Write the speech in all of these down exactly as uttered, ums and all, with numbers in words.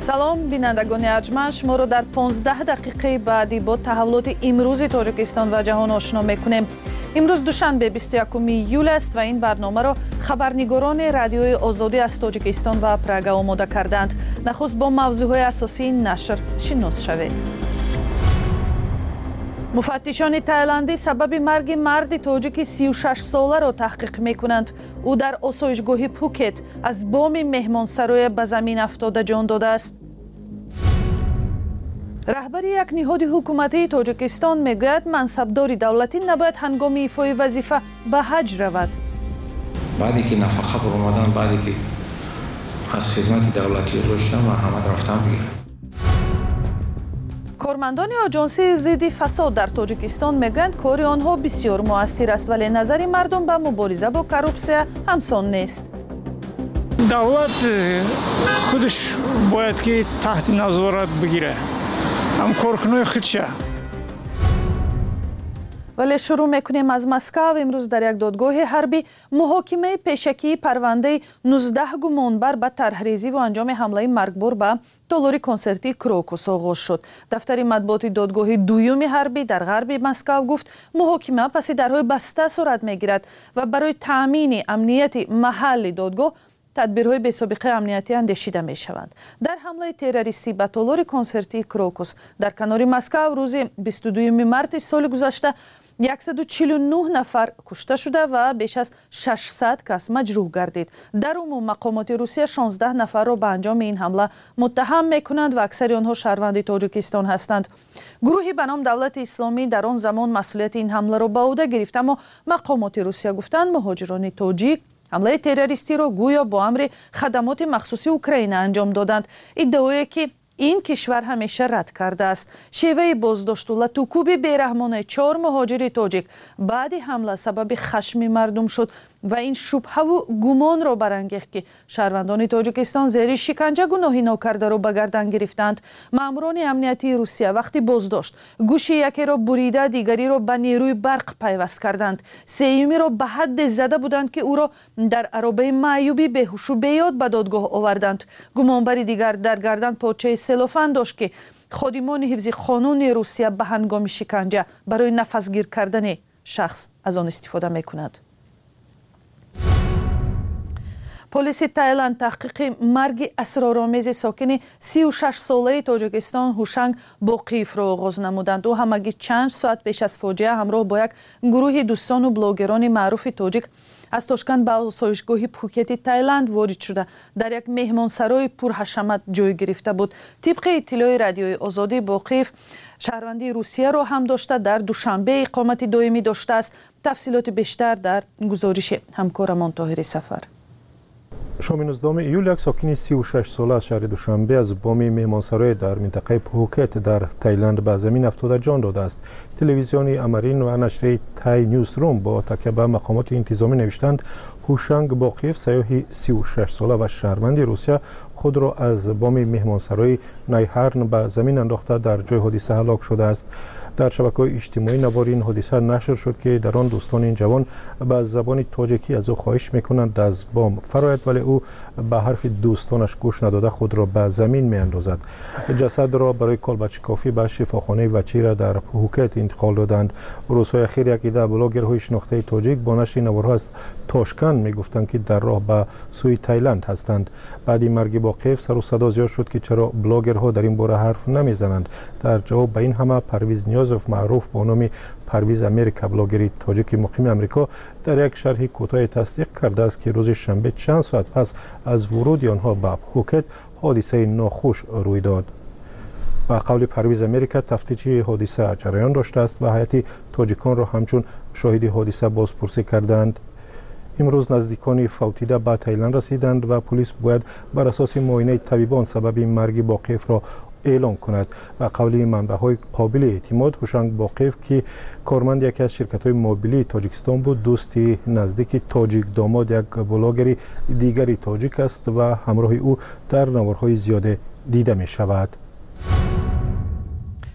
салом бинандагони арҷманд, шуморо дар понздаҳ дақиқаи баъдӣ бо таҳаввулоти имрӯзи Тоҷикистон ва ҷаҳон ошно мекунем. имрӯз душанбе бисту якуми июл аст ва ин барномаро хабарнигорони радиои озодӣ аз Тоҷикистон ва Прага омода карданд. Нахуст бо мавзӯъҳои асосии нашр шинос шавед. муфаттишони таиландӣ сабаби марги марди тоҷики сию шаш соларо таҳқиқ мекунанд. ӯ дар осоишгоҳи Пукет аз боми меҳмонсарое ба замин афтода ҷон додааст. раҳбари як ниҳоди ҳукуматии Тоҷикистон мегӯяд мансабдори давлатӣ набояд ҳангоми ифои вазифа ба ҳаҷ равад. баъде ки нафақа фурӯмадан, баъде ки аз хизмати давлатӣ озоштам, марҳамат рафтам бигирам. кормандони оҷонсии зидди фасод дар Тоҷикистон мегӯянд кори онҳо бисёр муассир аст, вале назари мардум ба мубориза бо коррупсия ҳамсон нест. давлат худш бояд ки таҳти назорат бигира, ҳам коркунои худша. вале шурӯъ мекунем аз Москав. имрӯз дар як додгоҳи ҳарбӣ муҳокимаи пешакии парвандаи нуздаҳ гумонбар ба тарҳрезӣ ва анҷоми ҳамлаи маргбор ба толори консертии Крокус оғоз шуд. дафтари матбуоти додгоҳи дуюми ҳарбӣ дар ғарби Москав гуфт муҳокима паси дарҳои баста сурат мегирад ва барои таъмини амнияти маҳалли додгоҳ тадбирҳои бесобиқаи амниятӣ андешида мешаванд. дар ҳамлаи террористӣ ба толори консертии Крокус дар канори Москав рӯзи бисту дуюми марти соли гузашта яксаду чилу нӯҳ нафар кушта шуда ва беш аз шашсад кас маҷрӯҳ гардид. дар умум мақомоти Русия шонздаҳ нафарро ба анҷоми ин ҳамла муттаҳам мекунанд ва аксари онҳо шаҳрванди Тоҷикистон ҳастанд. гурӯҳи ба ном Давлати Исломӣ дар он замон масъулияти ин ҳамларо ба ӯҳда гирифт, аммо мақомоти Русия гуфтанд муҳоҷирони тоҷик ҳамлаи террористиро гӯё бо амри хадамоти махсуси Украина анҷом доданд. иддаое ки ин кишвар ҳамеша рад кардааст. шеваи боздошту латукуби бераҳмонаи чор муҳоҷири тоҷик баъди ҳамла сабаби хашми мардум шуд ва ин шубҳаву гумонро барангехт ки шаҳрвандони Тоҷикистон зери шиканҷа гуноҳи нокардаро ба гардан гирифтанд. маъмурони амниятии Русия вақти боздошт гӯши якеро бурида, дигариро ба нерӯи барқ пайваст карданд. сеюмиро ба ҳадде зада буданд ки ӯро дар аробаи маъюбӣ беҳушу беёд ба додгоҳ оварданд. гумонбари дигар дар гардан почаи селофан дошт ки ходимони ҳифзи қонуни Русия ба ҳангоми шиканҷа барои нафасгир кардани шахс аз он истифода мекунад. полиси Таиланд таҳқиқи марги асроромези сокини сию шаш солаи Тоҷикистон Ҳушанг Боқиевро оғоз намуданд. ӯ ҳамагӣ чанд соат пеш аз фоҷиа ҳамроҳ бо як гурӯҳи дӯстону блогерони маъруфи тоҷик аз Тошканд ба осоишгоҳи Пукети Таиланд ворид шуда дар як меҳмонсарои пурҳашамат ҷой гирифта буд. тибқи иттилои радиои Озодӣ, Боқиев шаҳрвандии Русияро ҳам дошта, дар Душанбе иқомати доимӣ доштааст. тафсилоти бештар дар гузориши ҳамкорамон Тоҳири Сафар. шоми нуздаҳуми июл як сокини сию шаш сола аз шаҳри Душанбе аз боми меҳмонсарое дар минтақаи Пхукет дар Таиланд ба замин афтода ҷон додааст. телевизиони Амарин ва нашри Thai Newsroom бо такя ба мақомоти интизомӣ навиштанд Ҳушанг Боқиев саёҳи сию шаш сола ва шаҳрванди Русия худро аз боми меҳмонсарои Найҳарн ба замин андохта дар ҷои ҳодиса ҳалок шудааст. дар шабакаҳои иҷтимоӣ навбори ин ҳодиса нашр шуд ки дар он дӯстони ин ҷавон ба забони тоҷикӣ аз ӯ хоҳиш мекунанд аз бом фарояд, вале ӯ ба ҳарфи дӯстонаш гӯш надода худро ба замин меандозад. ҷасадро барои колбачикофӣ ба шифохонаи Вачира дар Пхукет интиқол доданд. рӯзҳои ахир як ида блогерҳои шинохтаи тоҷик бо нашри наворҳо аз Тошканд мегуфтанд ки дар роҳ ба сӯи Таиланд ҳастанд. баъди марги Боқиев сару садо зиёд шуд ки чаро блогерҳо дар ин бора ҳарф намезананд. дар ҷавоб ба ин ҳама Парвиз Ниёзов, маъруф бо номи Парвиз Америка, блогери тоҷики муқими Амрико, дар як шарҳи кӯтоҳе тасдиқ кардааст ки рӯзи шанбе чанд соат пас аз вуруди онҳо ба Пхукет ҳодисаи нохуш рӯй дод. ба қавли Парвиз Америка тафтиши ҳодиса ҷараён доштааст ва ҳайати тоҷиконро ҳамчун шоҳиди ҳодиса бозпурсӣ карданд. имрӯз наздикони фавтида ба Таиланд расиданд ва полис бояд бар асоси муоинаи табибон сабаби марги Боқиевро эълон кунад. ба қавли манбаъҳои қобили эътимод Ҳушанг Боқиев ки корманди яке аз ширкатҳои мобилии Тоҷикистон буд, дӯсти наздики тоҷик домод як блогери дигари тоҷик аст ва ҳамроҳи ӯ дар наворҳои зиёде дида мешавад.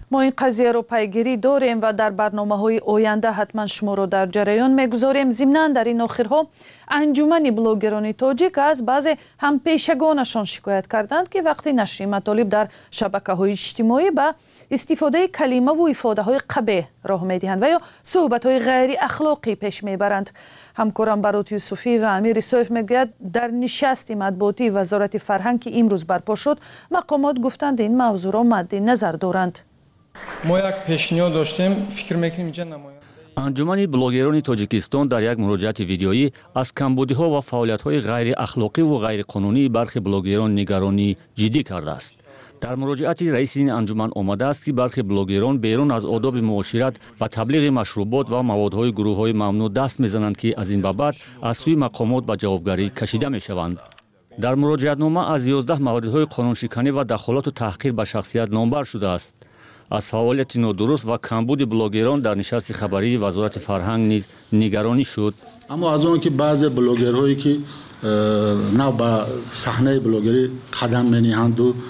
ما این قضیه رو پیگیری داریم و در برنامه‌های آینده حتما شما رو در جریان میگذاریم. ضمناً در این آخرها انجمن بلاگران تاجیک از بعضی هم پیشگانشان شکایت کردند که وقتی نشر مطالب در شبکه‌های اجتماعی به استفاده کلمه و افاده های قبیح راه میدهند و یا صحبت های غیر اخلاقی پیش میبرند. همکارم برات یوسفی و امیر سویف میگوید در نشست مطبوعاتی وزارت فرهنگ که امروز برپا شد مقامات گفتند این موضوع را مد نظر دارند. ما یک پیشنهاد داشتیم، فکر میکنیم اینجا نماینده انجمن بلاگران تاجیکستان در یک مراجعت ویدیویی از کمبودی‌ها و فعالیت‌های غیر اخلاقی و غیر قانونی برخی بلاگران نگرانی جدی کرده است. در مراجعتی رئیس این انجمن آمده است که برخی بلاگران بیرون از آداب معاشرت و تبلیغ مشروبات و موادهای گروه‌های ممنوع دست می‌زنند که از این بابت از سوی مقامات به جوابگری کشیده می‌شوند. در مراجعتنامه از یازده موردهای قانونشکنی و دخالت و تحقیر به شخصیت نامبر شده است. از فعالیت نادرست و کمبود بلاگران در نشست خبری وزارت فرهنگ نیز نگرانی شد. اما از اون که بعضی بلاگرهایی که نه به صحنه بلاگری قدم می‌نهند و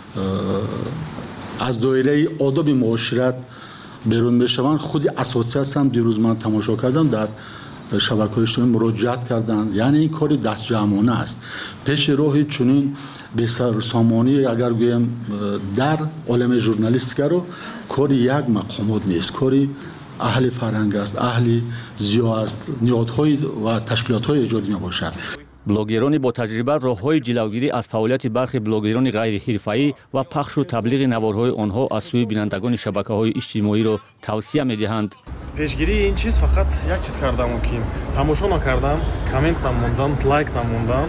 از دایره آداب معاشرت بیرون میشوند، خود اساسیت هم دیروز من تماشا کردم در شبکه‌های اجتماعی مراجعت کردند. یعنی این کاری دست جمعانه است. پیش روی چنین بسرسامانی اگر گویم در عالم ژورنالیستیک رو کاری یک مقامات نیست، کاری اهل فرهنگ است، اهل ضیا است، نهادهای و تشکیلات‌های ایجادی میباشد. بلاگران با تجربه راه‌های جلوگیری از فعالیت برخی بلاگران غیر حرفه‌ای و پخش و تبلیغ نوارهای آنها از سوی بینندگان شبکه‌های اجتماعی را توصیه می‌دهند. پیشگیری این چیز فقط یک چیز کردم ممکن تماشا نکردم، کامنت نموندم، لایک نموندم،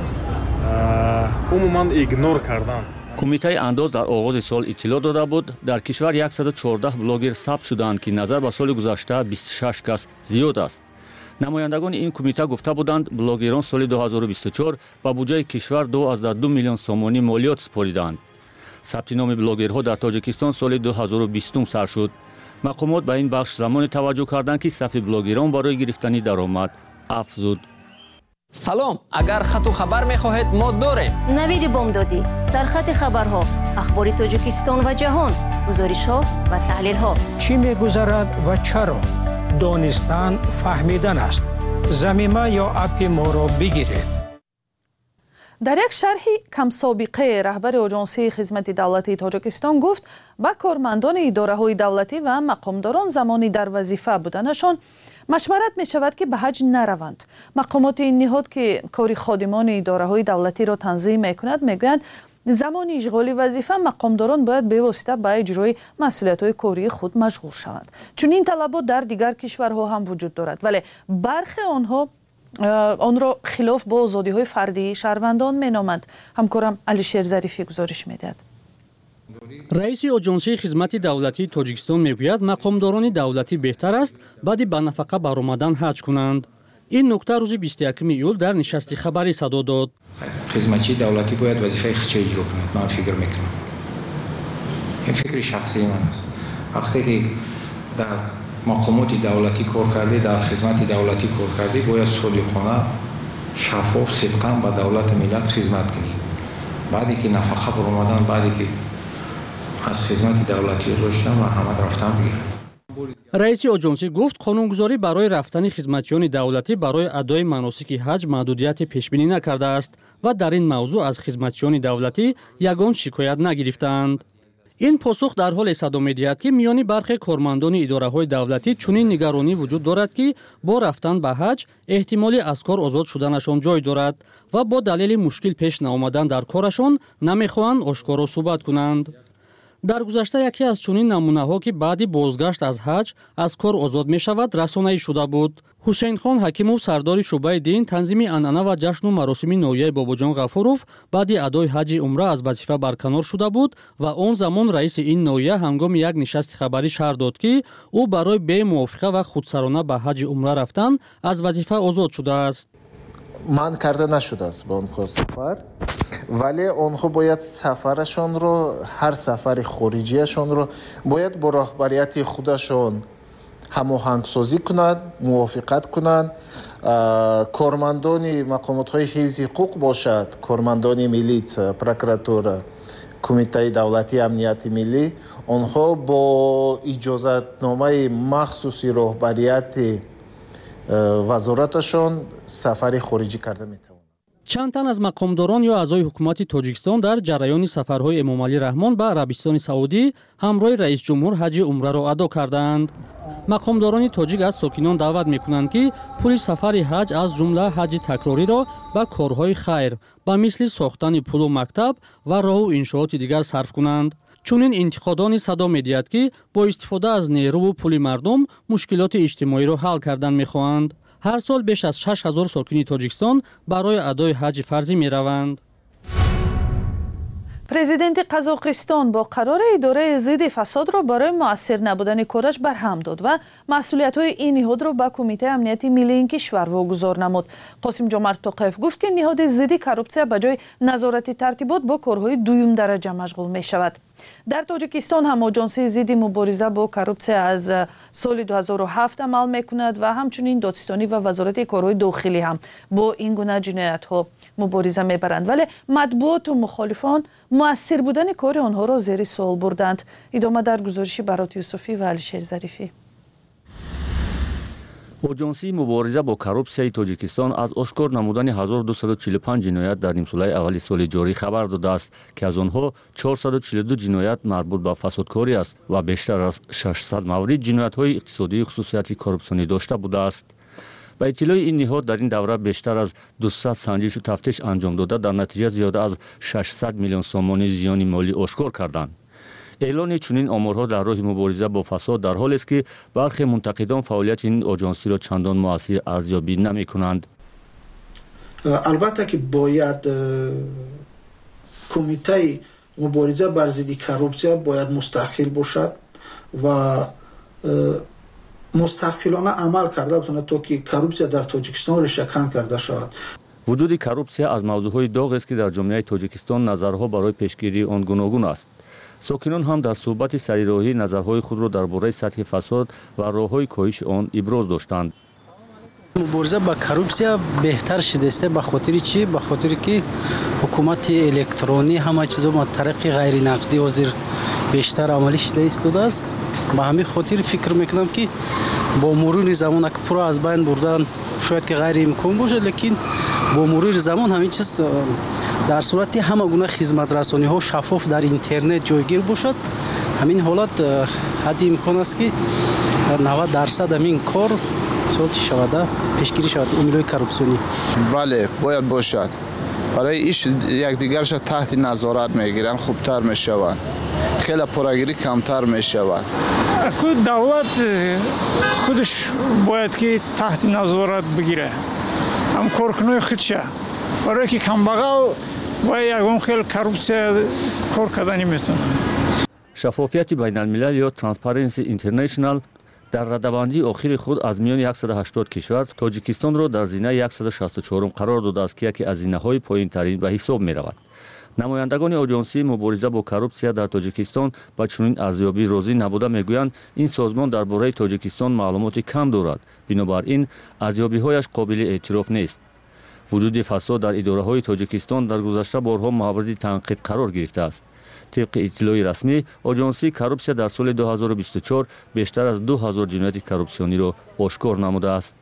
عموما ایگنور کردم. کمیته انداز در آغاز سال اطلاع داده بود در کشور صد و چهارده بلاگر ثبت شدند که نظر به سال گذشته بیست و شش کس زیاد است. نمایندگان این کمیته گفته بودند بلاگران سال دو هزار و بیست و چهار با بودجه کشور دو از دو میلیون سومانی مالیات سپردند. ثبت نام بلاگرها در تاجیکستان سال دو هزار و بیست سر شد. مقامات به این بخش زمان توجه کردند که صف بلاگران برای گرفتن درآمد افزود. سلام، اگر خط و خبر می‌خواهید ما داریم. نوید بامدادی، سرخط خبرها، اخبار تاجیکستان و جهان، گزارش‌ها و تحلیل‌ها. چی می‌گذرد و چرا؟ دانستن فهمیدن است. زمینه یا اپ ما را بگیرید. در یک شرحی کم سابقه رهبر آژانسی خدمت دولتی تاجیکستان گفت با کارمندان اداره‌های دولتی و مقامداران زمانی در وظیفه بودنشان مشورت می شود که به حج نروند. مقامات این نهاد که کار خادمان اداره‌های دولتی را تنظیم می کند می گویند زمان اشغال وظیفه مقامداران باید به واسطه به اجرای مسئولیت‌های کاری خود مشغول شوند. چون این طلبات در دیگر کشورها هم وجود دارد ولی برخی آنها آن را خلاف با آزادی‌های فردی شهروندان می‌نامند. همکارم علیشیر ظریفی گزارش می‌دهد. رئیس آژانسی خدمت دولتی تاجیکستان میگوید مقامداران دولتی بهتر است بعد با نفقه برآمدن حج کنند. این نکته روز بیست و یکم ایول در نشست خبری صدا داد. خدمتچی دولتی باید وظیفه خودش اجرا کند. من فکر میکنم این فکر شخصی من است. وقتی که در مقامات دولتی کار کردی، در خدمت دولتی کار کردی، باید صادقانه، شفاف، صدقاً به دولت ملت خدمت کنی. بعدی که نفقه برآمدن، بعدی که از خدمت دولتی گذاشتن و همه رفتن بگیرن. رئیس آژانسی گفت قانونگذاری برای رفتن خدمتیان دولتی برای ادای مناسک حج محدودیت پیش بینی نکرده است و در این موضوع از خدمتیان دولتی یگان شکایت نگرفتند. این پاسخ در حال صدا می‌دهد که میان برخی کارمندان اداره‌های دولتی چنین نگرانی وجود دارد که با رفتن به حج احتمالی از کار آزاد شدنشان جای دارد و با دلیل مشکل پیش نیامدن در کارشان نمی‌خواهند آشکارا صحبت کنند. در گذشته یکی از چنین نمونه‌ها که بعد بازگشت از حج از کار آزاد می‌شود رسانه‌ای شده بود. حسین خان حکیموف سردار شعبه دین تنظیم عنعنه و جشن و مراسم نویه باباجان غفوروف بعد ادای حج عمره از وظیفه برکنار شده بود و آن زمان رئیس این نویه هنگام یک نشست خبری شهر داد که او برای بی موافقه و خودسرانه به حج عمره رفتن از وظیفه آزاد شده است. من کرده نشده است با آنها سفر، ولی آنها باید سفرشان رو، هر سفر خارجیشان رو باید با رهبریت خودشان هماهنگسازی کنند، موافقت کنند. کارمندان مقامات های حفظ حقوق باشد، کارمندان میلیس، پروکراتور، کمیته دولتی امنیت ملی آنها با اجازتنامه مخصوصی رهبریت وزارتشان سفر خارجی کرده میتوانند. چند تن از مقامداران یا اعضای حکومت تاجیکستان در جریان سفرهای امامعلی رحمان به عربستان سعودی همراه رئیس جمهور حج عمره را ادا کردند. مقامداران تاجیک از ساکنان دعوت میکنند که پول سفر حج از جمله حج تکراری را به کارهای خیر به مثل ساختن پل و مکتب و راه و انشاءات دیگر صرف کنند. چونین انتقادان صدا می‌دهد که با استفاده از نیرو و پول مردم مشکلات اجتماعی را حل کردن می‌خواهند. هر سال بیش از شش هزار ساکنی تاجیکستان برای ادای حج فرضی می‌روند. پرزیدنت قزاقستان با قرار اداره ضد فساد را برای مؤثر نبودن کارش برهم داد و مسئولیت‌های این نهاد را به کمیته امنیت ملی این کشور واگذار نمود. قاسم جمعت توقیف گفت که نهاد ضد کروپسیا به جای نظارت ترتیبات با کارهای دوم درجه مشغول می‌شود. در تاجیکستان هم آژانس ضد مبارزه با کروپسیا از سال دو هزار و هفت عمل می‌کند و همچنین دادستانی و وزارت کارهای داخلی هم با این گونه جنایت‌ها مبارزه می‌برند، ولی مطبوعات و مخالفان مؤثر بودن کار آنها را زیر سوال بردند. ادامه در گزارش برات یوسفی و علیشیر ظریفی. آژانس مبارزه با کروپسیای تاجیکستان از آشکار نمودن هزار و دویست و چهل و پنج جنایت در نیمساله اول سال جاری خبر داده است که از آنها چهارصد و چهل و دو جنایت مربوط به فسادکاری است و بیشتر از ششصد مورد جنایت‌های اقتصادی خصوصیت کروپسیونی داشته بوده است. با اطلاع این نهاد در این دوره بیشتر از دویست سنجش و تفتیش انجام داده در نتیجه زیاده از ششصد میلیون سوم زیان مالی آشکار کردند. اعلان چنین آمارها در راه مبارزه با فساد در حالی است که برخی منتقدان فعالیت این آژانس را چندان مؤثر ارزیابی نمی‌کنند. البته که باید کمیته مبارزه بر ضد کروپسیا باید مستقل باشد و مستقلانه عمل کرده بتونه تا که کروپسیا در تاجیکستان ریشه‌کن کرده شود. وجود کروپسیا از موضوعهای داغ است که در جامعه تاجیکستان نظرها برای پیشگیری آن گوناگون است. ساکنان هم در صحبت سریراهی نظرهای خود را درباره سطح فساد و راه‌های کاهش آن ابراز داشتند. مبارزه با کروپسیا بهتر شده است. به خاطر چی؟ به خاطر که حکومت الکترونی همه چیزا با طریق غیر نقدی حاضر بیشتر عملی شده ایستاده است. به همین خاطر فکر میکنم که با مرور زمان که پرو از بین بردن شاید که غیر امکان باشه، لیکن با مرور زمان همین چیز در صورتی همه گونه خدمت رسانی ها شفاف در اینترنت جایگیر باشد، همین حالت حد امکان است که نود درصد همین کار سال شود پیشگیری شود امیدهای کروپسیونی. بله باید باشد. برای ایش یکدیگرش تحت نظارت میگیرن خوبتر میشوند، خیلی پراگیری کمتر میشود. دولت خودش باید که تحت نظارت بگیره، هم کارکنای خودشه، برای که کم بغل و یکم خیلی کروپسیا کار کردن نمیتونه. شفافیت بین الملل یا ترانسپرنسی اینترنشنال در رده‌بندی آخر خود از میان صد و هشتاد کشور تاجیکستان را در زینه صد و شصت و چهار قرار داده است که یکی از زینه‌های پایین‌ترین به حساب می‌رود. نمایندگان آژانس مبارزه با کروپسیا در تاجیکستان با چنین ارزیابی راضی نبوده میگویند این سازمان درباره تاجیکستان معلومات کم دارد، بنابراین ارزیابی‌هایش قابل اعتراف نیست. وجود فساد در اداره‌های تاجیکستان در گذشته بارها مورد تنقید قرار گرفته است. طبق اطلاع رسمی آژانس کروپسیا در سال دو هزار و بیست و چهار بیشتر از دو هزار جنایت کروپسیونی را آشکار نموده است.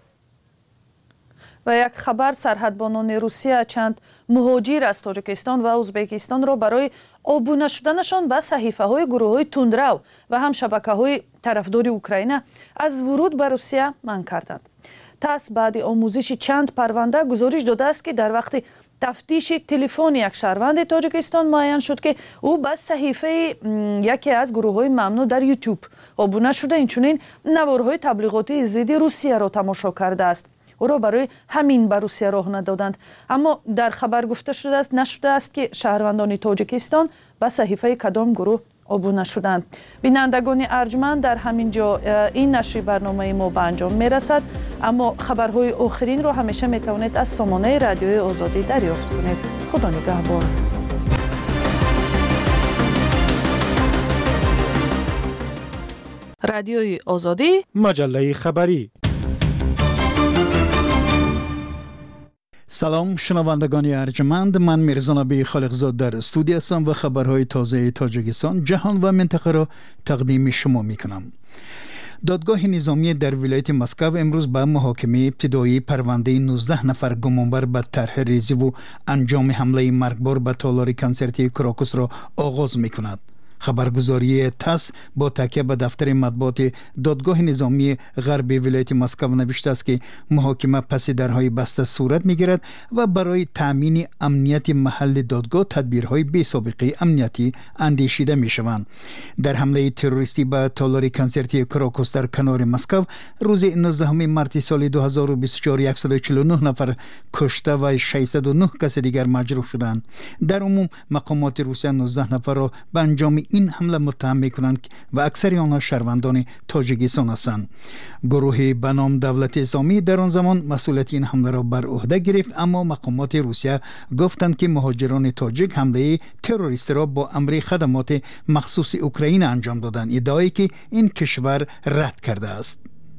و یک خبر، سرحدبانان روسیه چند مهاجر از تاجیکستان و ازبکستان را برای آبونه شدنشان به صحیفه های گروه های تندرو و هم شبکه های طرفدار اوکراین از ورود به روسیه منع کردند. تاس بعد آموزش چند پرونده گزارش داده است که در وقت تفتیش تلفن یک شهروند تاجیکستان معین شد که او به صحیفه یکی از گروه های ممنوع در یوتیوب آبونه شده، اینچنین نوارهای تبلیغاتی ضد روسیه را تماشا کرده است. او را برای همین به روسیه راه ندادند. اما در خبر گفته شده است نشده است که شهروندان تاجیکستان به صحیفه کدام گروه آبونه شدند. بینندگان ارجمند، در همین جا این نشر برنامه ما به انجام می رسد، اما خبرهای آخرین را همیشه می توانید از سامانه رادیوی آزادی دریافت کنید. خدا نگهدار. رادیوی آزادی، مجله خبری. سلام شنوندگان ارجمند، من میرزا نبی خالقزاد در استودیو هستم و خبرهای تازه تاجیکستان، جهان و منطقه را تقدیم شما میکنم. دادگاه نظامی در ولایت مسکو امروز به محاکمه ابتدایی پرونده نوزده نفر گمانبر به طرح ریزی و انجام حمله مرگبار به تالار کنسرتی کراکوس را آغاز میکند. خبرگزاری تاس با تکیه به دفتر مطبوعات دادگاه نظامی غرب ولایت مسکو نوشته است که محاکمه پس درهای بسته صورت میگیرد و برای تامین امنیت محل دادگاه تدبیرهای بی سابقه امنیتی اندیشیده میشوند. در حمله تروریستی به تالار کنسرتی کراکوس در کنار مسکو روز نوزدهم مارس سال دو هزار و بیست و چهار صد و چهل و نه نفر کشته و ششصد و نه کس دیگر مجروح شدند. در عموم مقامات روسیه نوزده نفر را به انجام این حمله متهم میکنند و اکثر آنها شهروندان تاجیکستان هستند. گروه به نام دولت اسلامی در آن زمان مسئولیت این حمله را بر عهده گرفت، اما مقامات روسیه گفتند که مهاجران تاجیک حمله تروریست را با امر خدمات مخصوص اوکراین انجام دادند، ادعایی که این کشور رد کرده است.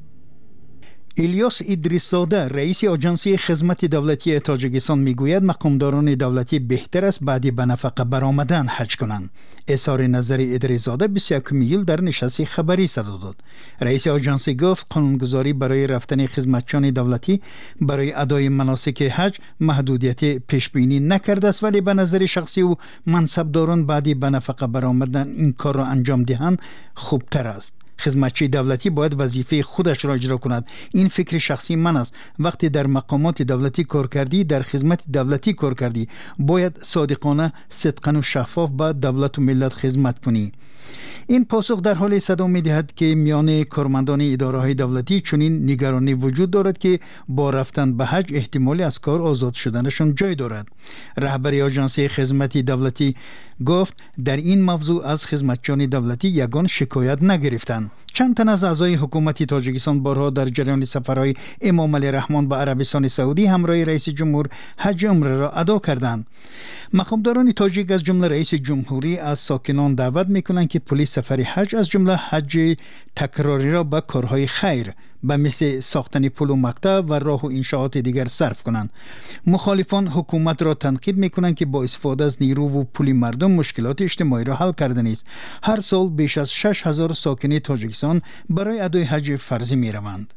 الیاس ادریس‌زاده رئیس آژانس خدمات دولتی تاجیکستان میگوید مقامداران دولتی بهتر است بعد به نفقه برآمدن حج کنند. اظهار نظر ادریس‌زاده بیست و یکم ایول در نشست خبری صدا داد. رئیس آژانس گفت قانونگذاری برای رفتن خدمتچیان دولتی برای ادای مناسک حج محدودیت پیش بینی نکرده است، ولی به نظر شخصی او منصبداران بعد به نفقه برآمدن این کار را انجام دهند خوبتر است. خدمتچی دولتی باید وظیفه خودش را اجرا کند. این فکر شخصی من است. وقتی در مقامات دولتی کار کردی، در خدمت دولتی کار کردی، باید صادقانه، صدقانه و شفاف به دولت و ملت خدمت کنی. این پاسخ در حال صدا می‌دهد که میان کارمندان اداره‌های دولتی چنین نگرانی وجود دارد که با رفتن به حج احتمالی از کار آزاد شدنشان جای دارد. رهبر آژانس خدمات دولتی گفت در این موضوع از خدمتچیان دولتی یگان شکایت نگرفتند. چند تن از اعضای حکومت تاجیکستان بارها در جریان سفرهای امام علی رحمان به عربستان سعودی همراه رئیس جمهور حج عمره را ادا کردند. مقامداران تاجیک از جمله رئیس جمهوری از ساکنان دعوت میکنند که پلیس سفر حج از جمله حج تکراری را به کارهای خیر به مثل ساختن پل و مکتب و راه و انشاءات دیگر صرف کنند. مخالفان حکومت را تنقید میکنند که با استفاده از نیرو و پول مردم مشکلات اجتماعی را حل کرده نیست. هر سال بیش از شش هزار ساکن تاجیکستان برای ادای حج فرضی میروند.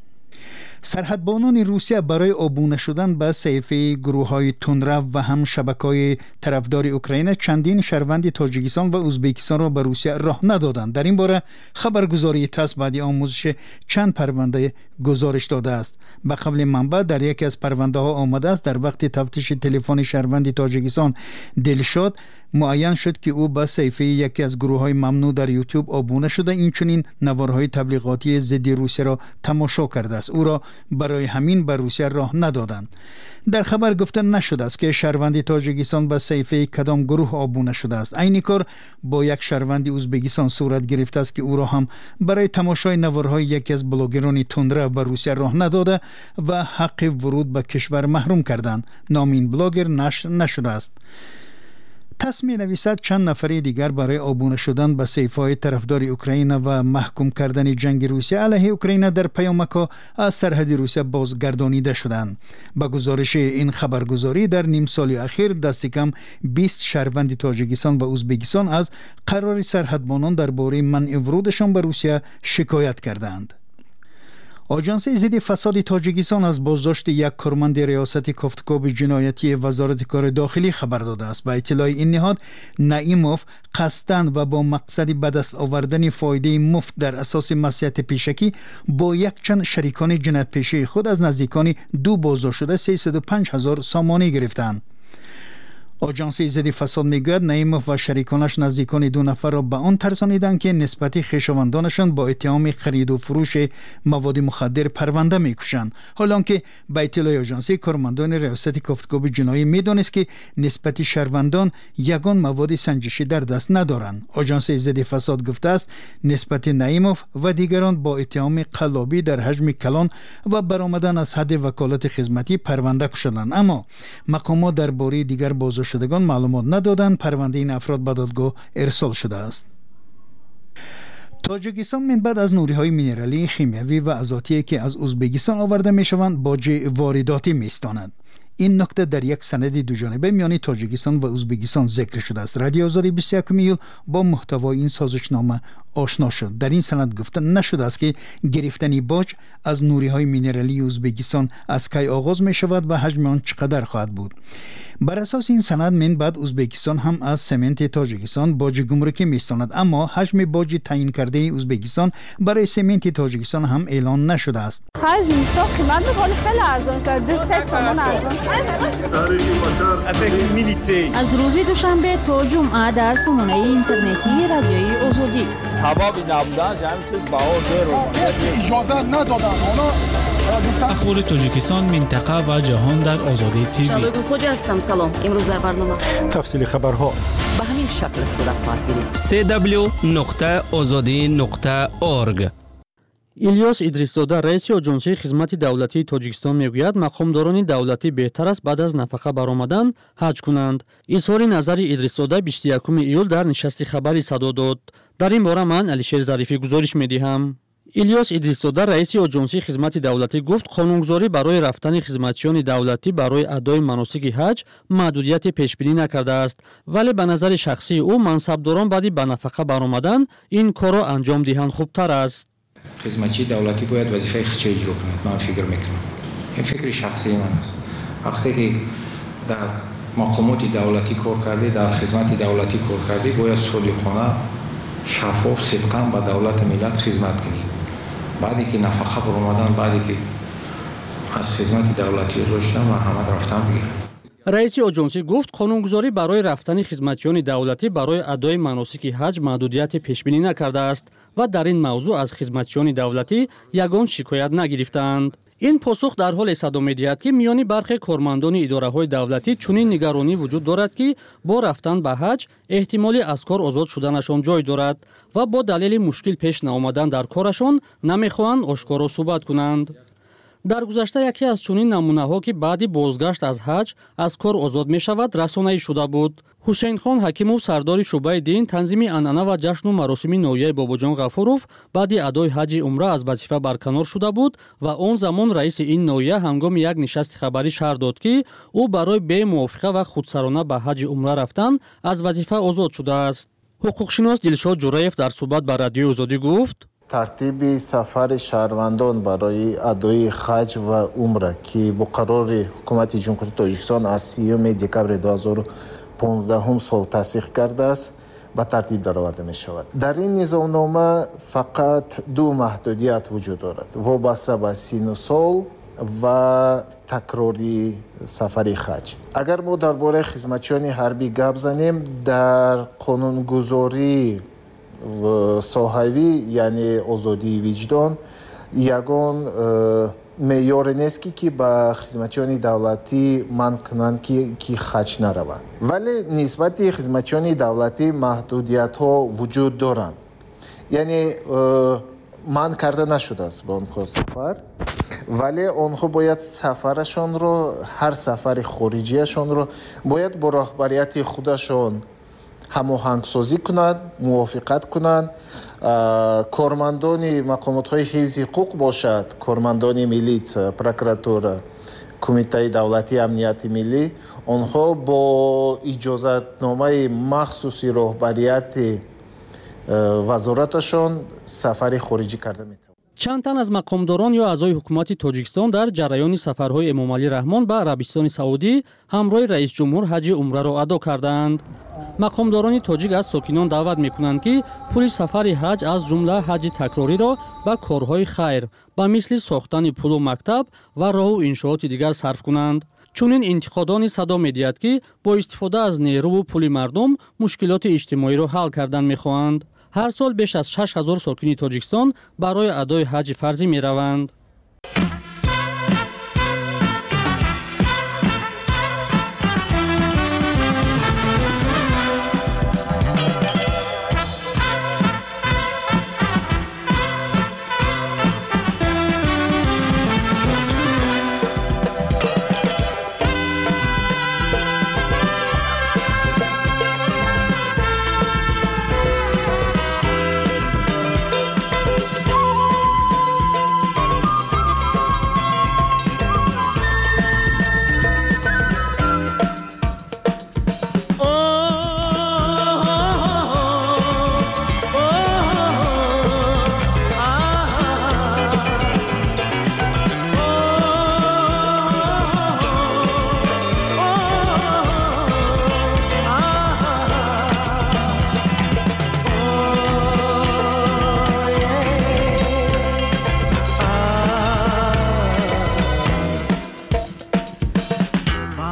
سرحدبانان روسیه برای آبونه شدن به صحیفه گروه‌های تندرو و هم شبکه‌های طرفدار اوکراین چندین شهروند تاجیکستان و ازبکستان را به روسیه راه ندادند. در این باره خبرگزاری تاس بعد آموزش چند پرونده گزارش داده است. به قول منبع در یکی از پرونده ها آمده است در وقت تفتیش تلفن شهروند تاجیکستان دلشاد معین شد که او به صحیفه یکی از گروه‌های ممنوع در یوتیوب آبونه شده، این چنین نوارهای تبلیغاتی ضد روسیه را تماشا کرده است. او را برای همین به روسیه راه ندادند. در خبر گفته نشده است که شهروند تاجیکستان به صحیفه کدام گروه آبونه شده است. این کار با یک شهروند ازبکستان صورت گرفته است که او را هم برای تماشای نوارهای یکی از بلاگران تندرو به روسیه راه نداده و حق ورود به کشور محروم کردند. نام این بلاگر نشر نشده است. تاس می نویسد چند نفری دیگر برای آبونه شدن به صحیفه‌های طرفدار اوکراین و محکوم کردن جنگ روسیه علیه اوکراین در پیامک‌ها از سرحد روسیه بازگردانیده شدند. با گزارش این خبرگزاری در نیم سال اخیر دست کم بیست شهروند تاجیکستان و ازبکستان از قرار سرحدبانان درباره منع ورودشان به روسیه شکایت کردند. آژانس ضد فساد تاجیکستان از بازداشت یک کارمند ریاست کافتکاب جنایتی وزارت کار داخلی خبر داده است. با اطلاع این نهاد، نعیموف قصداً و با مقصد به دست آوردن فایده مفت در اساس مصلحت پیشکی با یک چند شریکان جنایت پیشه خود از نزدیکان دو بازداشت شده سیصد و پنج هزار سامانی گرفتند. آژانس ضد فساد میگوید نعیموف و شریکانش نزدیکان دو نفر را به آن ترسانیدند که نسبت خویشاوندانشان با اتهام خرید و فروش مواد مخدر پرونده میکشند، حالانکه به اطلاع آژانس کارمندان ریاست کافتکاب جنایی میدانست که نسبت شهروندان یگان مواد سنجشی در دست ندارند. آژانس ضد فساد گفته است نسبت نعیموف و دیگران با اتهام قلابی در حجم کلان و برآمدن از حد وکالت خدمتی پرونده شدند، اما مقامات درباره دیگر بازداشت شدگان معلومات ندادند. پرونده این افراد به دادگاه ارسال شده است. تاجیکستان من بعد از نوری‌های مینرالی، شیمیایی و ازاتی که از ازبکستان آورده می‌شوند باج وارداتی می‌استاند. این نکته در یک سند دوجانبه میان تاجیکستان و ازبکستان ذکر شده است. رادیو آزادی بیست و یکم ایول با محتوای این سازشنامه آشنا شد. در این سند گفته نشده است که گرفتن باج از نوری‌های مینرالی ازبکستان از کی آغاز می شود و حجم آن چقدر خواهد بود. بر اساس این سند من بعد ازبکستان هم از سمنت تاجیکستان باج گمرکی می‌ستاند، اما حجم باج تعیین کرده ازبکستان برای سمنت تاجیکستان هم اعلان نشده است. خرج اینستا قیمت می‌کنه خیلی ارزان شده، سه تومان ارزان شده. از روز دوشنبه تا جمعه در سامانه اینترنتی رادیوی آزادی حبابی نبودن همین چیز بهار دیر اجازه ندادن. اخبار تاجیکستان، منطقه و جهان در آزادی تیوی. شادو خوجا هستم. سلام. امروز در برنامه تفصیل خبرها به همین شکل صورت خواهد گرفت. سی دبلیو نقطه آزادی نقطه اورگ. الیاس ادریس‌زاده رئیس آژانسی خدمات دولتی تاجیکستان میگوید مقامداران دولتی بهتر است بعد از نفقه برآمدن حج کنند. اظهار نظر ادریس‌زاده بیست و یکم ایول در نشست خبری صدا داد. در این باره من علیشیر ظریفی گزارش میدهم. الیاس ادریس‌زاده رئیس آژانسی خدمات دولتی گفت قانونگذاری برای رفتن خدمتیان دولتی برای ادای مناسک حج محدودیت پیش بینی نکرده است، ولی به نظر شخصی او منصبداران بعد به نفقه برآمدن این کار را انجام دهند خوبتر است. خدمتچی دولتی باید وظیفه خودش اجرا کند. من فکر میکنم این فکر شخصی من است. وقتی که در مقامات دولتی کار کردی، در خدمت دولتی کار کردی، باید صادقانه شفاف صدقاً به دولت ملت خدمت کنی. بعدی که نفقه برآمدن، بعدی که از خدمت دولتی آزاد شدن و همه رفتن بگیرن. رئیس آژانسی گفت قانونگذاری برای رفتن خدمتیان دولتی برای ادای مناسک حج محدودیت پیش بینی نکرده است و در این موضوع از خدمتیان دولتی یگان شکایت نگرفتند. این پاسخ در حال صدا می‌دهد که میان برخی کارمندان اداره‌های دولتی چنین نگرانی وجود دارد که با رفتن به حج احتمالی از کار آزاد شدنشان جای دارد و با دلیل مشکل پیش نیامدن در کارشان نمی‌خواهند آشکارا صحبت کنند. در گذشته یکی از چنین نمونه‌ها که بعد بازگشت از حج از کار آزاد می‌شود رسانه‌ای شده بود. حسین خان حکیمов سردار شعبه دین تنظیم انعنه و جشن و مراسم نویه باباجان غفورов بعد ادای حج عمره از وظیفه برکنار شده بود و آن زمان رئیس این نویه هنگام یک نشست خبری شهر داد که او برای بی موافقه و خودسرانه به حج عمره رفتن از وظیفه آزاد شده است. حقوقشناس دلشاد جوراєв در صحبت با رادیو آزادی گفت ترتیب سفر شهروندان برای ادای حج و عمره که با قرار حکومت جمهوری تاجیکستان از سیوم دکبر دو هزار و پانزده سال تصدیق کرده است به ترتیب درآورده می شود. در این نظامنامه فقط دو محدودیت وجود دارد: وابسته به سن و سال و تکراری سفر حج. اگر ما درباره خدمتیان حربی گپ زنیم، در قانونگذاری و صحوی یعنی آزادی وجدان یگان معیار نیست که به خدمتیان دولتی من کنند که که حج نروند، ولی نسبت خدمتیان دولتی محدودیت ها وجود دارند. یعنی من کرده نشده است به آنها سفر، ولی آنها باید سفرشان رو، هر سفر خارجیشان رو باید با رهبریت خودشان هماهنگسازی کنند، موافقت کنند. کارمندان مقامات‌های حفظ حقوق باشد، کارمندان میلیت، پروکراتور، کمیته دولتی امنیت ملی، آنها با اجازتنامه مخصوصی رهبریت وزارتشان سفر خارجی کرده می‌توانند. چند تن از مقامداران یا اعضای حکومت تاجیکستان در جریان سفرهای امام علی رحمان به عربستان سعودی همراه رئیس جمهور حج عمره را ادا کردند. مقامداران تاجیک از ساکنان دعوت می‌کنند که پول سفر حج از جمله حج تکراری را به کارهای خیر به مثل ساختن پل و مکتب و راه و انشاءات دیگر صرف کنند. چنین انتقادان صدا می‌دهد که با استفاده از نیرو و پول مردم مشکلات اجتماعی را حل کردن می‌خواهند. هر سال بیش از شش هزار ساکنی تاجیکستان برای ادای حج فرضی می‌روند.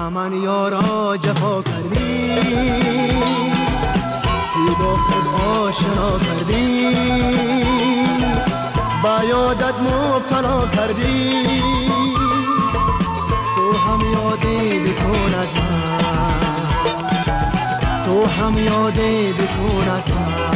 من یارا جفا کردی تی با خود آشنا کردی با یادت مبتلا کردی تو هم یادی بکن از من تو هم یادی بکن از من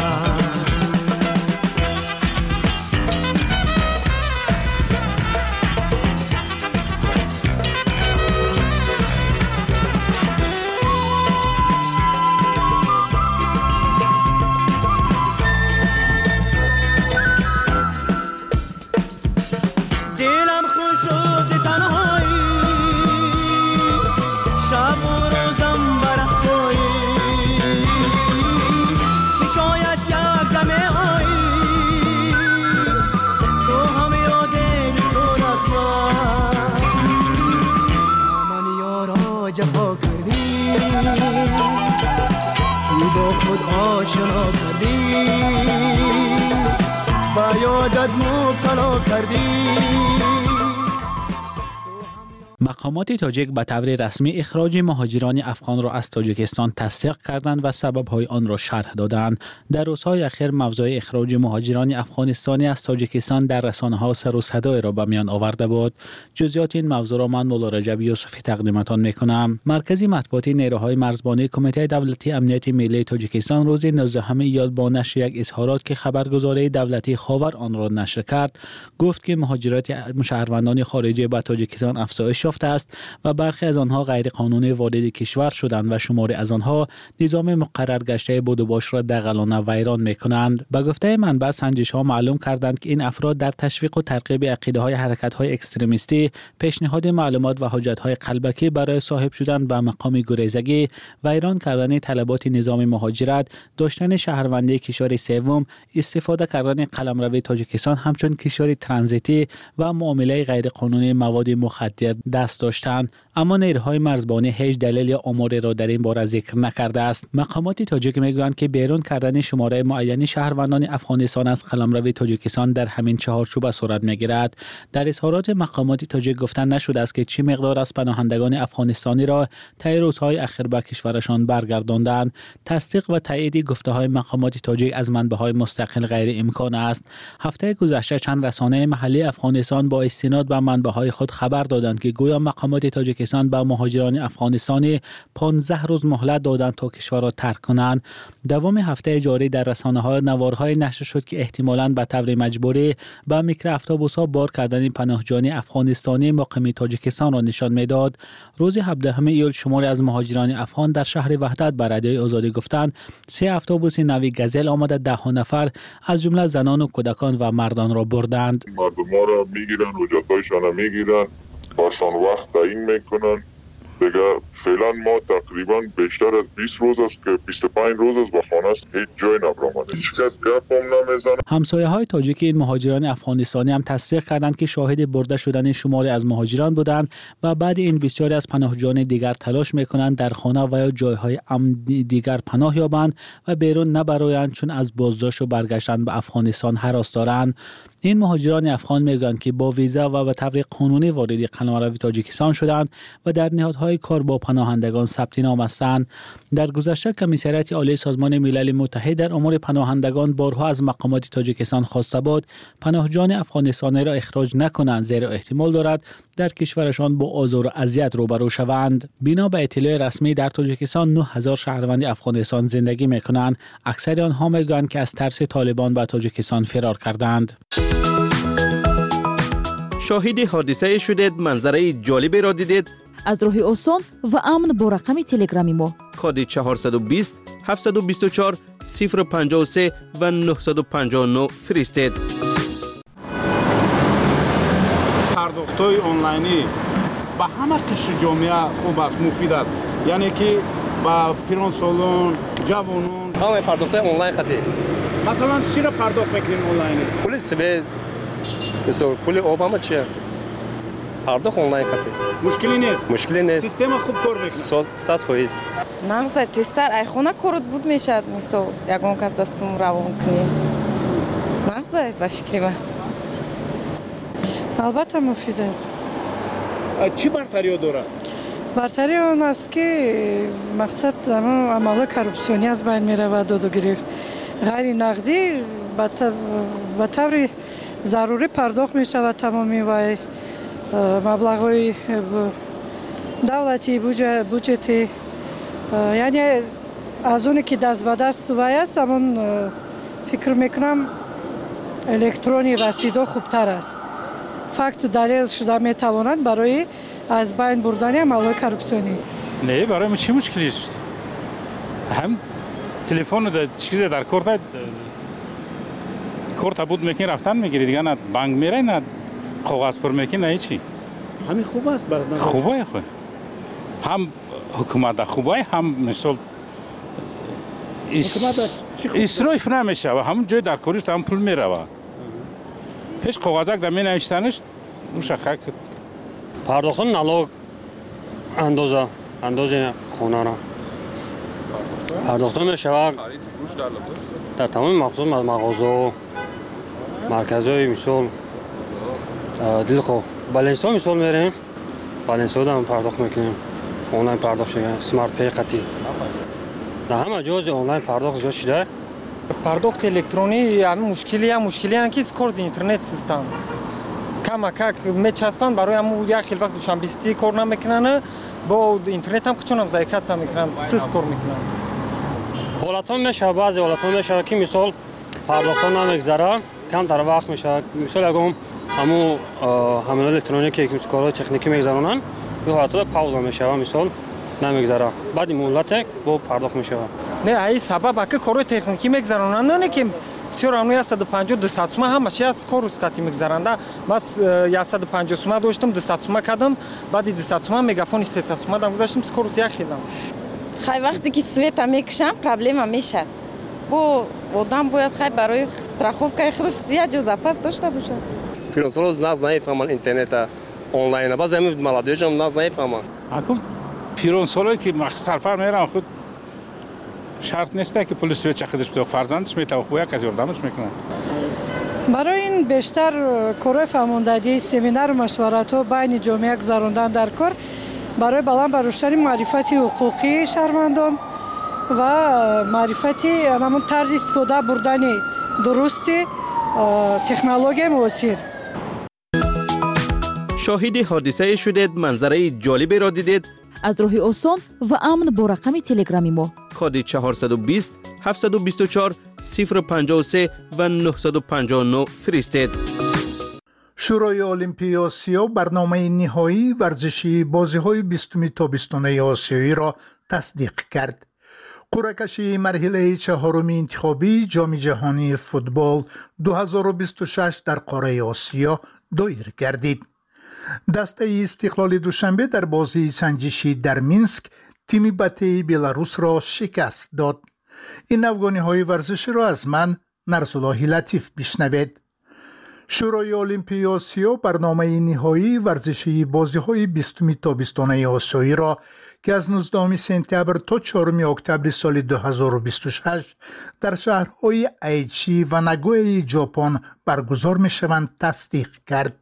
جفا کردی با خود آشنا کردی با یادت مبتلا کردی. مقامات تاجیک به طور رسمی اخراج مهاجران افغان را از تاجیکستان تصدیق کردند و سبب‌های آن را شرح دادند. در روزهای اخیر موضوع اخراج مهاجران افغانستانی از تاجیکستان در رسانه‌ها سر و صدای را به میان آورده بود. جزئیات این موضوع را من مولا رجب یوسفی تقدیمتان می‌کنم. مرکزی مطبوعاتی نیروهای مرزبانی کمیته دولتی امنیت ملی تاجیکستان روز نوزدهم ایار با نشر یک اظهارات که خبرگزاری دولتی خاور آن را نشر کرد، گفت که مهاجرت شهروندان خارجی به تاجیکستان افزایش یافته است و برخی از آنها غیر قانونی وارد کشور شدند و شماری از آنها نظام مقرر گشته بود و باش را دغلانه ویران می‌کنند. به گفته منبع، سنجش‌ها معلوم کردند که این افراد در تشویق و ترغیب عقیده‌های حرکت‌های اکستریمیستی، پیشنهاد معلومات و حجت‌های قلبکی برای صاحب شدن به مقام گریزگی، ویران کردن طلبات نظام مهاجرت، داشتن شهروندی کشور سوم، استفاده کردن قلمرو تاجیکستان همچون کشور ترانزیتی و معامله غیر قانونی مواد مخدر دست داشتند. اما نیروهای مرزبانی هیچ دلیل یا آماری را در این باره ذکر نکرده است. مقامات تاجیک میگویند که بیرون کردن شماره معینی شهروندان افغانستان از قلمرو تاجیکستان در همین چهارچوب صورت میگیرد. در اظهارات مقامات تاجیک گفتن نشده است که چه مقدار از پناهندگان افغانستانی را طی روزهای اخیر به کشورشان برگرداندند. تصدیق و تایید گفته‌های مقامات تاجیک از منبع‌های مستقل غیر امکان است. هفته گذشته چند رسانه محلی افغانستان با استناد به منبع‌های خود خبر دادند که گویا مقامات تاجیکستان به مهاجران افغانستانی پانزده روز مهلت دادند تا کشور را ترک کنند. دوام هفته جاری در رسانه‌ها نوارهای نشر شد که احتمالاً به طور مجبوری به میکرو اتوبوس‌ها بار کردن پناهجویان افغانستانی مقیم تاجیکستان را نشان میداد. روز هفدهم ایول شماری از مهاجران افغان در شهر وحدت به رادیوی آزادی گفتند سه اتوبوس نوی گزل آمده ده نفر از جمله زنان و کودکان و مردان را بردند. مردم را میگیرن، حجت‌هایشان را میگیرن، باشان وقت تعیین میکنن. دیگه فعلا ما تقریبا بیشتر از بیست روز است که بیست و پنج روز است با خانه است، هیچ جای نبرآمده، هیچ کس گپ هم نمیزنه. همسایه های تاجیک این مهاجران افغانستانی هم تصدیق کردند که شاهد برده شدن شماری از مهاجران بودند و بعد این بسیاری از پناهجویان دیگر تلاش میکنند در خانه و یا جایهای امن دیگر پناه یابند و بیرون نبرایند چون از بازداشت و برگشتن به افغانستان هراس دارند. این مهاجران افغان میگویند که با ویزا و به طور قانونی وارد قلمرو تاجیکستان شدند و در نهادهای کار با پناهندگان ثبت نام هستند. در گذشته کمیسریت عالی سازمان ملل متحد در امور پناهندگان بارها از مقامات تاجیکستان خواسته بود پناهجویان افغانستانی را اخراج نکنند، زیرا احتمال دارد در کشورشان با آزار و اذیت روبرو شوند. بنا به اطلاع رسمی در تاجیکستان نه هزار شهروند افغانستان زندگی میکنند. اکثر آنها میگویند که از ترس طالبان به تاجیکستان فرار کردند. شاهد حادثه شدید، منظره جالبی را دیدید؟ از راه آسان و امن با رقم تلگرامی ما کد چهارصد و بیست هفتصد و بیست و چهار صفر و پنجاه و سه و نهصد و پنجاه و نه فرستید. پرداخت‌های آنلاینی با همه قشر جامعه خوب است، مفید است. یعنی که با پیران سالون، جوانان، همه پرداخت‌های آنلاین خطی. مثلا چرا پرداخت میکنین آنلاینی؟ پول سوید، مثلا پول آب همه چیه؟ پرداخت آنلاین خطی. مشکلی نیست. مشکلی نیست. سیستم خوب کار میکنه. صد فایز. نقصد تستر ای خونه کارت بود میشد میسو یگان کس از سوم روان کنیم. نقصد با فکری من. البته مفید است. چی برتری داره؟ برتری آن است که مقصد عمل کورپسیونی از بین می رود و گرفت. غیر نقدی به طور ضروری پرداخت می شود تمامی و مبلغ دولتی بودجتی، یعنی از اونی که دست به دست وای است همون فکر میکنم الکترونی رسیدو خوبتر است. فقط دلیل شده میتواند برای از بین بردن عمل کورپسیونی. نه برای ما چی مشکلی است؟ هم تلفن در چیز در کارت کارت بود میکنی رفتن میگیری دیگه، نه بانک میره نه کاغذ پر میکنی نه چی. همین خوب است برای خوبه خوب. هم حکومت خوبه هم مثال اسراف نمیشه و همون جای در کارش هم پول میره و پیش کاغذک در می نوشتنش مشخص پرداختن نالوگ اندازه اندازه خونه را پرداختن میشه در تمام مخصوص مغازه مرکزهای مثال دلخو بالانسا مثال میریم بالانسا هم پرداخت میکنیم، آنلاین پرداخت شده، سمارت پی خطی در همه جاز آنلاین پرداخت جا شده. پرداخت الکترونی همین مشکلی هم مشکلی هم که سکورز اینترنت سیستم کم کک میچسبن برای همون یک خیلی وقت دوشنبه بیستی کار نمیکنن، با اینترنت هم چون هم ضعیفیت هم میکنن سیس کار میکنن. حالت ها میشه بعضی حالت ها میشه که مثال پرداخت ها نمیگذره کم در وقت میشه، مثال اگه همون حمل الکترونیکی که کارهای تکنیکی میگذرونن یه حالت ها پاوز میشه مثال نمیگذره بعد این مولت با پرداخت میشه. نه ای سبب که کارهای تکنیکی میگذرونن نه که بسیار امنوی صد و پنجاه دو صد سومه همش از کار رسکتی میگذرنده. بس صد و پنجاه سومه داشتم دو صد سومه کردم بعد دو صد سومه میگافون سیصد سومه دام گذاشتم کار رس یخیدم. خیلی وقتی که سویت میکشم پرابلم میشه. با آدم باید خیلی برای استراخوفکای خودش یه جو زاپاس داشته باشه. پیرانسالوز ناز نمیفهمن اینترنت آنلاین باز همین ملادیج هم ناز نمیفهمن. اكو پیرانسالایی که سفر میرن خود شرط نیسته که پلیس سویت خودش تو فرزندش میتوقعه کسی اردمش میکنه. برای این بیشتر کارهای فرماندهی سمینار و مشورت و بین جامعه گذراندن در کار برای بلند برداشتن معرفت حقوقی شهروندان و معرفت همون طرز استفاده بردن درستی تکنولوژی معاصر. شاهد حادثه شدید، منظره جالبی را دیدید؟ از راه آسان و امن با رقم تلگرامی ما کد چهارصد و بیست هفتصد و بیست و چهار صفر پنجاه و سه و نهصد و پنجاه و نه فرستید. شورای المپی آسیا برنامه نهایی ورزشی بازی‌های بیستم تابستانه آسیایی را تصدیق کرد. قرعه کشی مرحله چهارم انتخابی جام جهانی فوتبال دو هزار و بیست و شش در قاره آسیا دایر گردید. دسته استقلال دوشنبه در بازی سنجشی در مینسک تیم بته بلاروس را شکست داد. این افغانی ورزشی را از من نرسالله لطیف بشنوید. شورای المپی آسیا برنامه نهایی ورزشی بازی‌های بیستم تابستانه آسیایی را که از نوزدهم سپتامبر تا چهارم اکتبر سال دو هزار و بیست و شش در شهرهای ایچی و ناگویا ژاپن برگزار می‌شوند تصدیق کرد.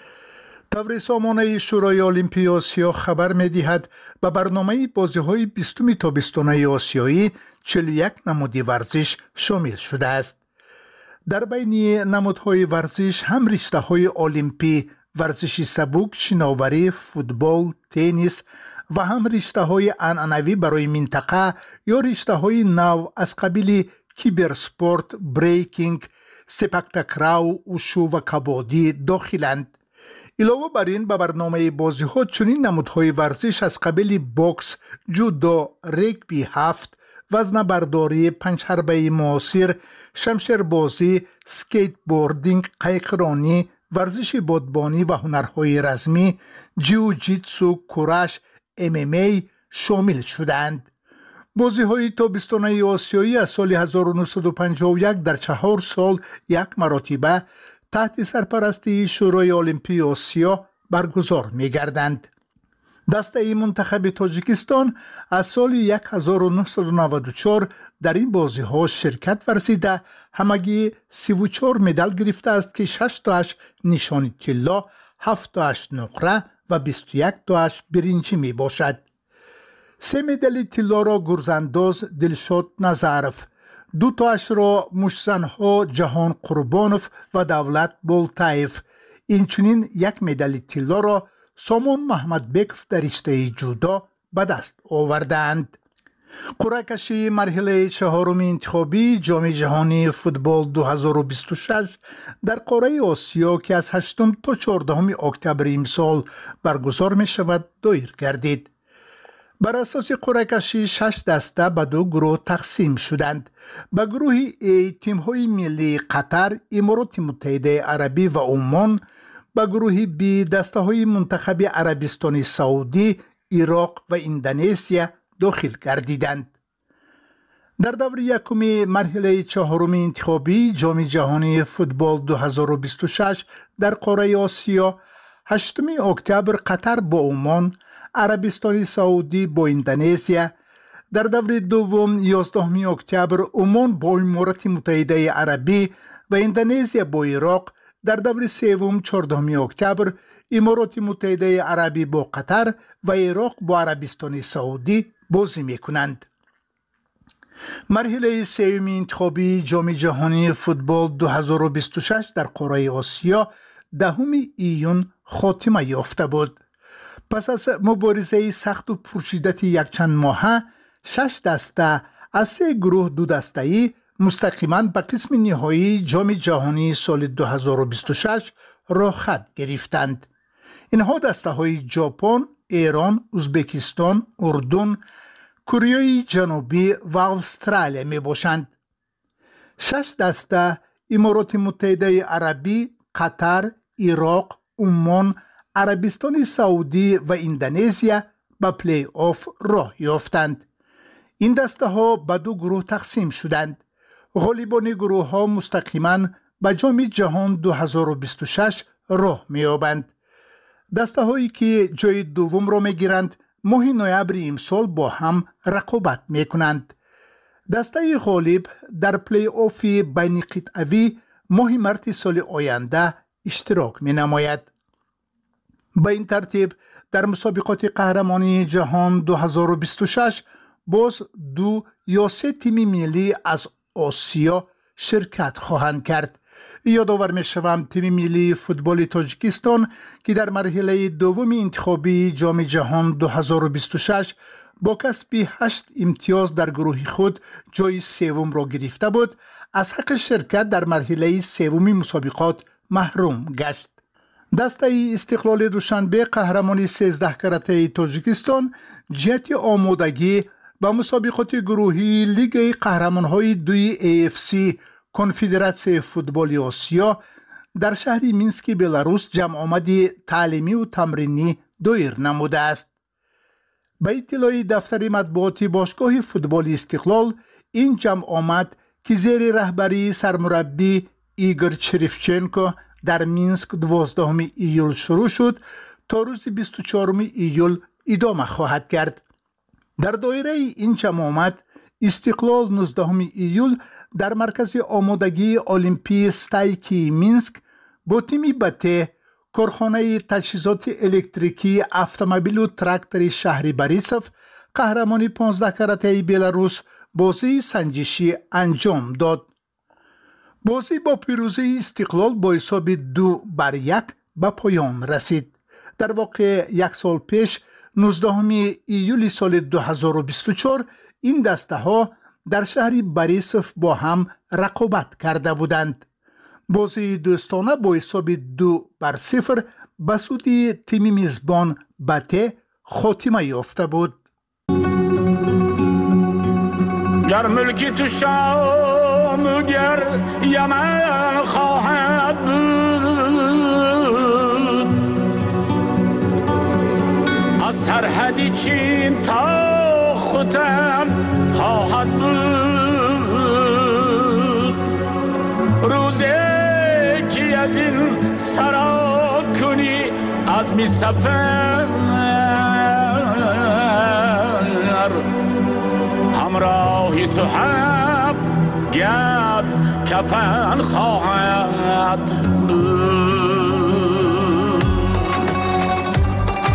طور سامانه شورای المپی آسیا خبر می‌دهد به برنامه بازی‌های بیستم تابستانه آسیایی چهل و یک نمود ورزش شامل شده است. در بین نمودهای ورزش هم رشته‌های المپی، ورزش سبک، شناوری، فوتبال، تنیس و هم رشته‌های عنعنوی برای منطقه یا رشته‌های نو از قبیل کیبرسپورت، بریکینگ، سپک تکرو، وشو و کبادی داخلند. علاوه بر این به برنامه بازی‌ها چنین نمودهای ورزش از قبیل بوکس، جودو، رگبی هفت، وزن برداری، پنج حربه معاصر، شمشیر بازی، سکیت بوردینگ، قایقرانی، ورزش بادبانی و هنرهای رزمی، جیو جیتسو، کورش، ام ام ای شامل شدند. بازی‌های تابستانه آسیایی از سال هزار و نهصد و پنجاه و یک در چهار سال یک مرتبه تحت سرپرستی شورای المپی آسیا برگزار می‌گردند. دسته منتخب تاجیکستان از سال هزار و نهصد و نود و چهار در این بازی‌ها شرکت ورزیده همگی سی و چهار مدال گرفته است که شش تاش نشان طلا، هفت تاش نقره و بیست و یک تاش برنجی می باشد. سه مدال طلا را گرزانداز دلشاد نظرف، دو تاش را مشزنها جهان قربانوف و دولت بولتایف، اینچنین یک مدال طلا را سامان محمد بیکف در رشته جودو به دست آوردند. قرعه کشی مرحله چهارم انتخابی جام جهانی فوتبال دو هزار و بیست و شش در قاره آسیا که از هشتم تا چهاردهم اکتبر امسال برگزار می شود دایر گردید. بر اساس قرعه کشی شش دسته به دو گروه تقسیم شدند. به گروه A تیم های ملی قطر، امارات متحده عربی و عمان، به گروه B دسته های منتخب عربستان سعودی، عراق و اندونزیا داخل گردیدند. در دور یکم مرحله چهارم انتخابی جام جهانی فوتبال دو هزار و بیست و شش در قاره آسیا هشتم اکتبر قطر با عمان، عربستان سعودی با اندونزیا، در دور دوم یازدهم اکتبر عمان با امارات متحده عربی و اندونزیا با عراق، در دور سوم چهاردهم اکتبر امارات متحده عربی با قطر و عراق با عربستان سعودی بازی میکنند. مرحله سوم انتخابی جام جهانی فوتبال دو هزار و بیست و شش در قاره آسیا دهم ایون خاتمه یافته بود. پس از مبارزه سخت و پرشدت یک چند ماهه، شش دسته از سه گروه دو دسته‌ای مستقیما به قسم نهایی جام جهانی سال دو هزار و بیست و شش راه خط گرفتند. اینها دسته های ژاپن، ایران، ازبکستان، اردن، کره جنوبی و استرالیا می باشند. شش دسته امارات متحده عربی، قطر، عراق، عمان، عربستان سعودی و اندونزیا به پلی آف راه یافتند. این دسته ها به دو گروه تقسیم شدند. غالبان گروه ها مستقیما به جام جهان دو هزار و بیست و شش راه می یابند. دسته هایی که جای دوم را می گیرند ماه نوامبر امسال با هم رقابت می کنند. دسته غالب در پلی آف بین قطعوی ماه مارس سال آینده اشتراک می نماید. به این ترتیب در مسابقات قهرمانی جهان دو هزار و بیست و شش باز دو یا سه تیم ملی از آسیا شرکت خواهند کرد. یادآور می شوم تیم ملی فوتبال تاجیکستان که در مرحله دوم انتخابی جام جهان دو هزار و بیست و شش با کسب هشت امتیاز در گروه خود جای سوم را گرفته بود، از حق شرکت در مرحله سوم مسابقات محروم گشت. دسته استقلال دوشنبه قهرمان سیزده کرته تاجیکستان جهت آمادگی با مسابقات گروهی لیگ قهرمان‌های دوی ای اف سی کنفدراسیون فوتبال آسیا در شهر مینسک بلاروس جمع آمدی تعلیمی و تمرینی دایر نموده است. به اطلاع دفتر مطبوعات باشگاه فوتبال استقلال، این جمع آمد که زیر رهبری سرمربی ایگور چریفچنکو در مینسک دوازدهم ایول شروع شد تا روز بیست و چهارم ایول ادامه خواهد کرد. در دایره این جمع آمد استقلال نوزدهم ایول در مرکز آمادگی المپی استایکی مینسک با تیم بته، کارخانه تجهیزات الکتریکی اتومبیل و تراکتور شهری بریسف، قهرمانی پانزده کرته بلاروس بازی سنجشی انجام داد. بازی با پیروزی استقلال با حساب دو بر یک به پایان رسید. در واقع یک سال پیش نوزدهم ایول سال دو هزار و بیست و چهار این دسته ها در شهر بریسف با هم رقابت کرده بودند. بازی دوستانه با حساب دو بر صفر به سود تیم میزبان بته خاتمه یافته بود. در ملکی تو شام گر یمن خواهد بود، از سرحدی چین تا ختن خواهد بود. روزی که از این سرا کنی از می سفر، همراهی تو هم گز کفن خواهد بود.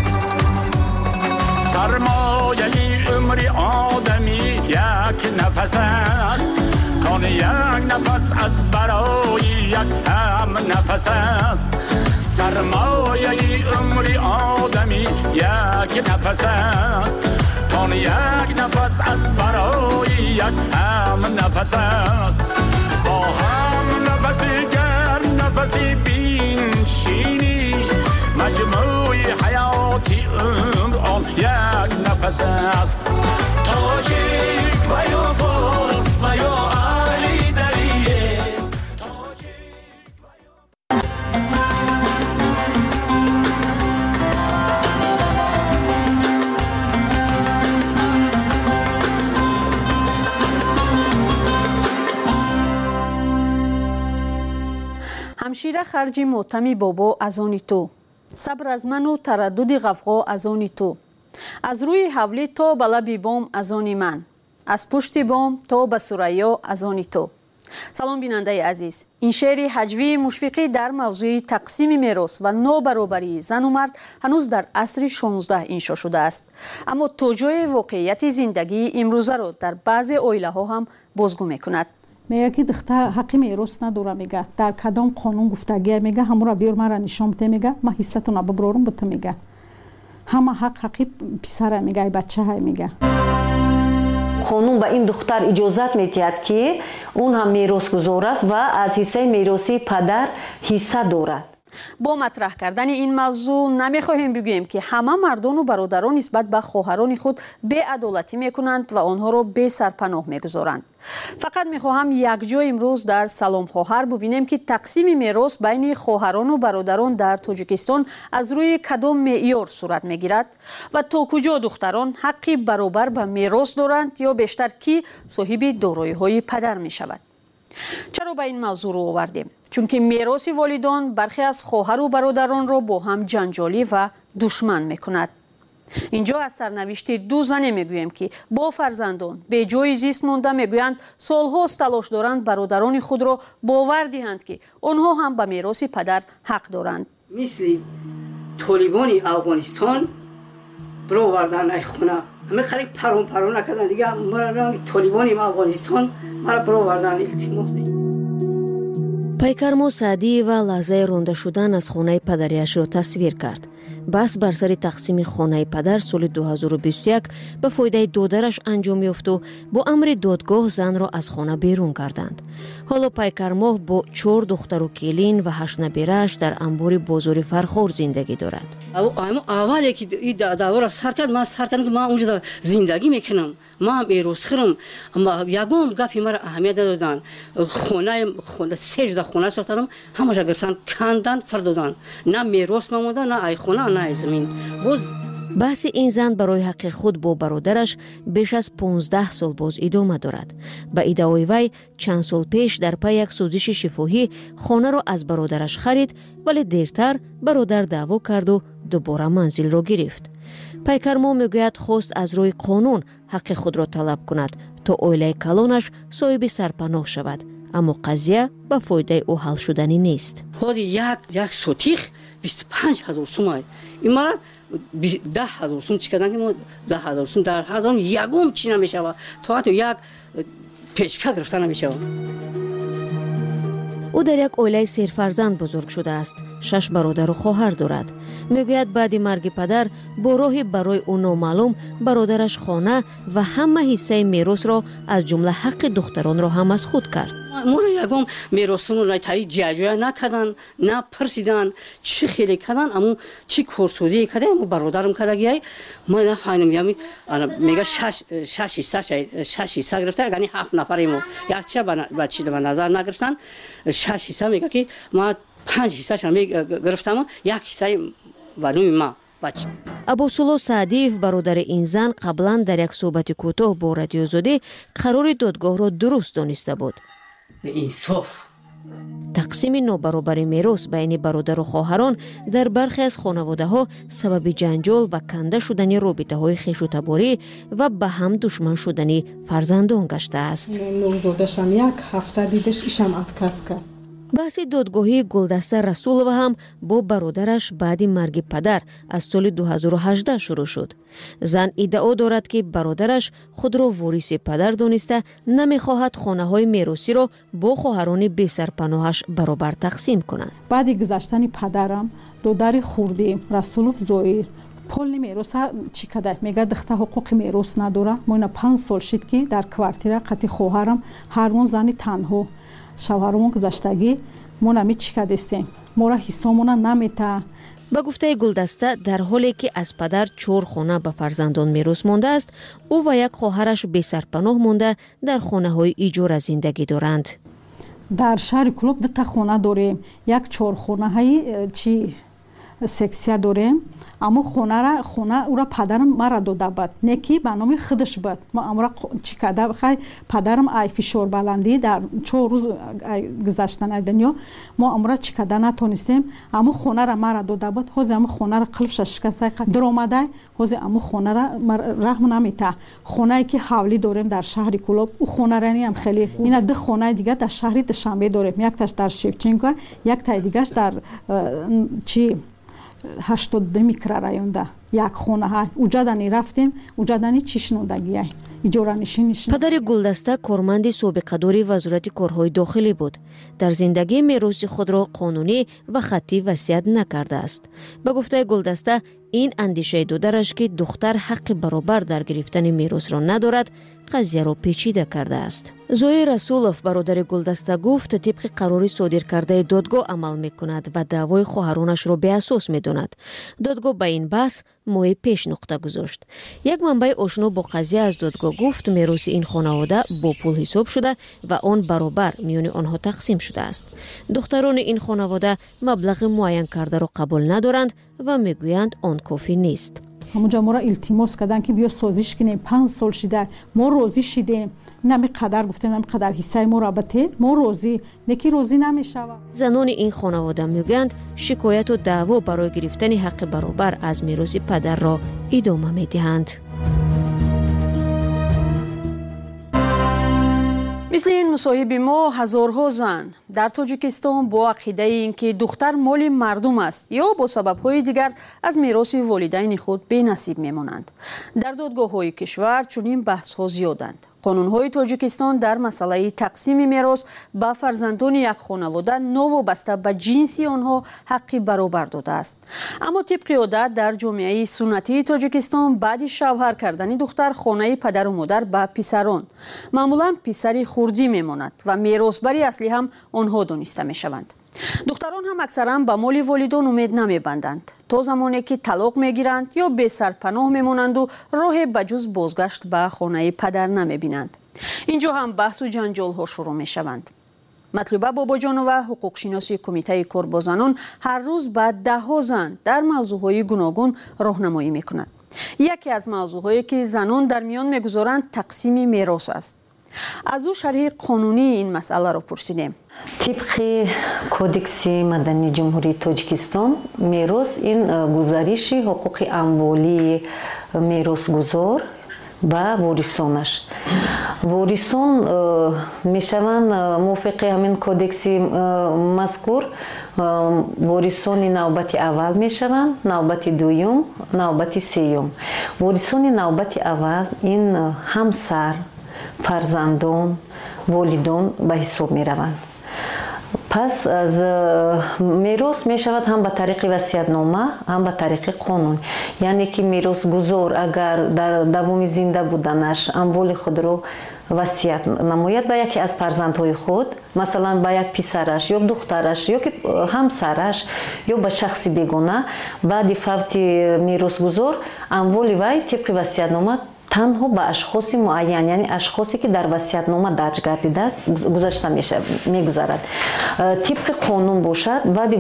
سرمایه عمری آدمی یک نفس است کان یک نفس از برای یک هم نفس است سرمایه عمری آدمی یک نفس است کان یک نفس از برای یک هم نفس است با هم نفسی گر نفسی بینشینی مجموع حیاتی عمر آن یک نفس است تاجیک و یا فارس و یا علی دریه همشیره خرجی موتمی بابا از آنی تو صبر از من و تردد غفغا از آنی تو از روی حولی تا به لب بام از آنی من از پشت بام تا به ثریا از آنی تو. سلام بیننده عزیز، این شعر هجوی مشفقی در موضوع تقسیم میراث و نابرابری زن و مرد هنوز در عصر شانزده انشا شده است، اما توجه واقعیت زندگی امروزه را در بعض عائله ها هم بازگو میکند. میگه که دختر حقی میراث نداره، میگه در کدام قانون گفتگی میگه همون را بیار مرا نشان بده، میگه ما حصتون ببرم به تو، میگه همه حق حقی پسر میگه بچه های میگه قانون به این دختر اجازت میدهد که اون هم میراث گزار است و از حصه میراثی پدر حصه دارد. با مطرح کردن این موضوع نمیخواهیم بگوییم که همه مردان و برادران نسبت به خواهران خود بی‌عدالتی میکنند و آنها را بی سرپناه میگذارند. فقط میخواهم یک جا امروز در سلام خواهر ببینیم که تقسیم میراث بین خواهران و برادران در تاجیکستان از روی کدام معیار صورت میگیرد و تا کجا دختران حقی برابر به میراث دارند یا بیشتر کی صاحب دارایی های پدر میشود. چرا به این موضوع رو آوردیم؟ چون که میراث والدان برخی از خواهر و برادران را با هم جنجالی و دشمن میکند. اینجا از سرنوشت دو زن میگوییم که با فرزندان به جای زیست مانده، میگویند سالهاست تلاش دارند برادران خود را باور دهند که آنها هم به میراث پدر حق دارند. مثل طالبان افغانستان برو وردن ای خونه همه خیلی پرون پرون نکردن دیگه. مرا طالبان افغانستان مرا برو وردن التماس. пайкармо саъдиева лаҳзаи ронда шудан аз хонаи падариашро тасвир кард. баҳс бар сари тақсими хонаи падар соли дуҳазору бисту як ба фоидаи додараш анҷом ёфту бо амри додгоҳ занро аз хона берун карданд. ҳоло пайкармоҳ бо чор духтару келин ва ҳашт набирааш дар анбори бозори фархор зиндагӣ дорад. аввале ки ин давора сар кард, ман сар кардам ки ман унҷо зиндагӣ мекунам, ман меросхӯрам. ягон гапи мара аҳамият надоданд. хонаи се ҷуда хона сохтадам, ҳамаша гирифтан канданд, фардоданд. на мерос мамонда, на ай хона, на ай замин. боз баҳси ин зан барои ҳаққи худ бо бародараш беш аз понздаҳ сол боз идома дорад. ба иддаои вай чанд сол пеш дар пай як сӯзиши шифоҳӣ хонаро аз бародараш харид, вале дертар бародар даъво карду дубора манзилро гирифт. пайкармо мегӯяд хост аз рӯи қонун ҳаққи худро талаб кунад то оилаи калонаш соҳиби сарпаноҳ шавад, аммо қазия ба фоидаи ӯ ҳал шуданӣ нест. ҳоди як як сотих бисту панҷ ҳазор сум ай. ин мара даҳ ҳазор сум чӣ кардан ки мо даҳ ҳазор сум дар ҳазорум ягон чӣ намешава, то ҳатто як печка гирифта намешава. ӯ дар як оилаи серфарзанд бузург шудааст. шаш бародару хоҳар дорад. мегӯяд баъди марги падар бо роҳи барои ӯ номаълум бародараш хона ва ҳама ҳиссаи меросро аз ҷумла ҳаққи духтаронро ҳам аз худ кард. моро ягон меросро тари ҷаҷоя накардан, на пирсидан чӣ хеле кардан, аммо чӣ корсозие карда, аммо бародарам кардагиай ман нафаҳмидам. ями мега шаш шаш ҳисса шаш ҳисса гирифта, яъни ҳафт нафари мо якча ба чӣ ба назар нагирифтан. шаш ҳисса мега ки ман панҷ ҳиссаша гирифтам, як ҳиссаи вануи ма. абосулло саъдиев бародари ин зан қаблан дар як суҳбати кӯтоҳ бо радиозодӣ қарори додгоҳро дуруст дониста буд. инсоф тақсими нобаробари мерос байни бародару хоҳарон дар бархе аз хонаводаҳо сабаби ҷанҷол ва канда шудани робитаҳои хешутаборӣ ва ба ҳам душман шудани фарзандон гаштааст. нурзодашам як ҳафта дидаш ишам адказ кард. баҳси додгоҳии Гулдаста Расулова ҳам бо бародараш баъди марги падар аз соли ду ҳазору ҳаждаҳ шурӯъ шуд. Зан иддао дорад, ки бародараш худро вориси падар дониста намехоҳад хонаҳои меросиро бо хоҳарони бесарпаноҳаш баробар тақсим кунад. баъди гузаштани падарам додари хурдӣ Расулов Зоир полни мероса чӣ када мега духта ҳуқуқи мерос надора. Моина панҷ сол шид ки дар квартира қати хоҳарам ҳармон зани танҳо шавҳаромон гузаштагӣ мо нами чӣ кадестем мора ҳиссомона намета. ба гуфтаи Гулдаста, дар ҳоле ки аз падар чор хона ба фарзандон мерос мондааст, ӯ ва як хоҳараш бесарпаноҳ монда дар хонаҳои иҷора зиндагӣ доранд. дар шаҳри Кӯлоб дута хона дорем, як чорхонаҳаи чи сексия дорем, аммо хонара хона ура падарам мара дода бад, не ки ба номи худаш бад. мо амра чӣ када хай падарам ай фишорбаландӣ дар чор рӯз гузаштани дунё мо амра чӣ када натонистем, аммо хонара мара дода бад. ҳозир аммо хонара қилфша шикаста даромадай, ҳозир аммо хонара раҳм намета. хонае ки ҳавлӣ дорем дар шаҳри Кӯлоб, ӯ хонарани ам хеле ина ду хонаи дигар дар шаҳри Душанбе дорем, якташ дар Шевченко, яктаи дигаш дар чи ҳаштод ду микрорайонда як хонаҳа уҷадани рафтем уҷадани чишнодагия иҷоранишиниш. падари Гулдаста корманди собиқадори вазорати корҳои дохилӣ буд. дар зиндагӣ мероси худро қонунӣ ва хаттӣ васият накардааст. ба гуфтаи Гулдаста, ин андешаи додараш ки духтар ҳаққи баробар дар гирифтани меросро надорад, қазияро печида кардааст. Зоир Расулов, бародари Гулдаста, гуфт тибқи қарори содиркардаи додгоҳ амал мекунад ва даъвои хоҳаронашро беасос медонад. додгоҳ ба ин баҳс моҳи пеш нуқта гузошт. як манбаи ошно бо қазия аз додгоҳ гуфт мероси ин хонавода бо пул ҳисоб шуда ва он баробар миёни онҳо тақсим шудааст. духтарони ин хонавода маблағи муайян кардаро қабул надоранд ва мегӯянд он кофӣ нест. ҳамунҷа моро илтимос карданд ки биё созиш кинем, панҷ сол шида мо розӣ шидем, нами қадар гуфтем, нами қадар ҳиссаи моро бате мо розӣ, неки розӣ намешавад. занони ин хонавода мегӯянд шикояту даъво барои гирифтани ҳаққи баробар аз мероси падарро идома медиҳанд. мисли ин мусоҳиби мо ҳазорҳо зан дар Тоҷикистон бо ақидаи ин ки духтар моли мардум аст ё бо сабабҳои дигар аз мероси волидайни худ бенасиб мемонанд. дар додгоҳҳои кишвар чунин баҳсҳо зиёданд. қонунҳои Тоҷикистон дар масъалаи тақсими мерос ба фарзандони як хонавода новобаста ба ҷинси онҳо ҳаққи баробар додааст. аммо тибқи одат дар ҷомеаи суннатии Тоҷикистон баъди шавҳар кардани духтар хонаи падару модар ба писарон маъмулан писари хурдӣ мемонад ва меросбари аслӣ ҳам онҳо дониста мешаванд. духтарон ҳам аксаран ба моли волидон умед намебанданд то замоне ки талоқ мегиранд ё бесарпаноҳ мемонанду роҳе ба ҷуз бозгашт ба хонаи падар намебинанд. инҷо ҳам баҳсу ҷанҷолҳо шурӯъ мешаванд. матлуба бобоҷонова, ҳуқуқшиноси кумитаи кор бо занон, ҳар рӯз ба даҳҳо зан дар мавзӯъҳои гуногун роҳнамоӣ мекунад. яке аз мавзӯъҳое ки занон дар миён мегузоранд тақсими мерос аст. аз ӯ шарҳи қонунии ин масъаларо пурсидем. тибқи кодекси мадании ҷумҳурии Тоҷикистон мерос ин гузариши ҳуқуқи амволии меросгузор ба ворисонаш. ворисон мешаванд мувофиқи ҳамин кодекси мазкур ворисони навбати аввал мешаванд, навбати дуюм, навбати сеюм. ворисони навбати аввал ин ҳамсар, фарзандон, волидон ба ҳисоб мераванд. пас аз мерос мешавад ҳам ба тариқи васиятнома, ҳам ба тариқи қонун. яъне ки меросгузор агар дар давоми зинда буданаш амволи худро васият намояд ба яке аз фарзандҳои худ, масалан ба як писараш ё духтараш ё ки ҳамсараш ё ба шахси бегона, баъди фавти меросгузор амволи вай тибқи васиятнома танҳо ба ашхоси муайян, яъне ашхосе ки дар васиятнома дарҷ гардидааст гузашта мегузарад. тибқи қонун бошад,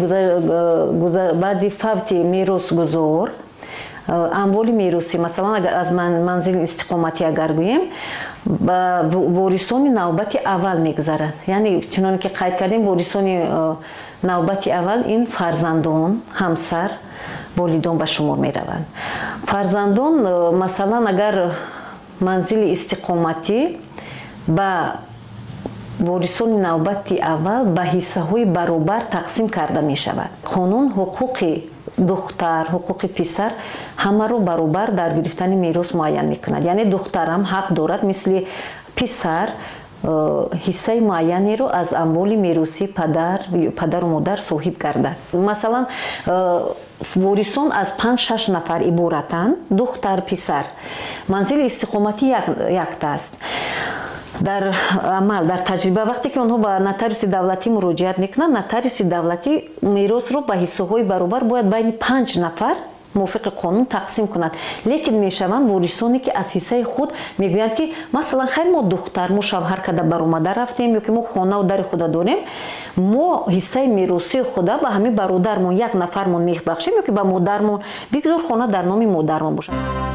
баъди фавти меросгузор амволи меросӣ, масалан агар аз манзили истиқоматӣ агар гӯем, ба ворисони навбати аввал мегузарад. яъне чуноне ки қайд кардем, ворисони навбати аввал ин фарзандон, ҳамсар, волидон ба шумор мераванд. фарзандон масалан агар манзили истиқоматӣ ба ворисони навбати аввал ба ҳиссаҳои баробар тақсим карда мешавад. қонун ҳуқуқи духтар, ҳуқуқи писар ҳамаро баробар дар гирифтани мерос муайян мекунад. Яъне духтар ҳам ҳақ дорад мисли писар ҳиссаи муайянеро аз амволи меросии падар падару модар соҳиб гардад. Масалан ворисон аз панҷ шаш нафар иборатанд, духтар, писар. манзили истиқоматӣ якта аст. дар амал дар таҷриба вақте ки онҳо ба нотариуси давлатӣ муроҷиат мекунанд, нотариуси давлатӣ меросро ба ҳиссаҳои баробар бояд байни панҷ нафар мувофиқи қонун тақсим кунад. лекин мешаванд ворисоне ки аз ҳиссаи худ мегӯянд ки масалан хайр мо духтар, мо шавҳар када баромада рафтем ё ки мо хонаву дари худа дорем, мо ҳиссаи меросии худа ба ҳамин бародармон як нафармон мебахшем ё ки ба модармон бигзор хона дар номи модармон бошад.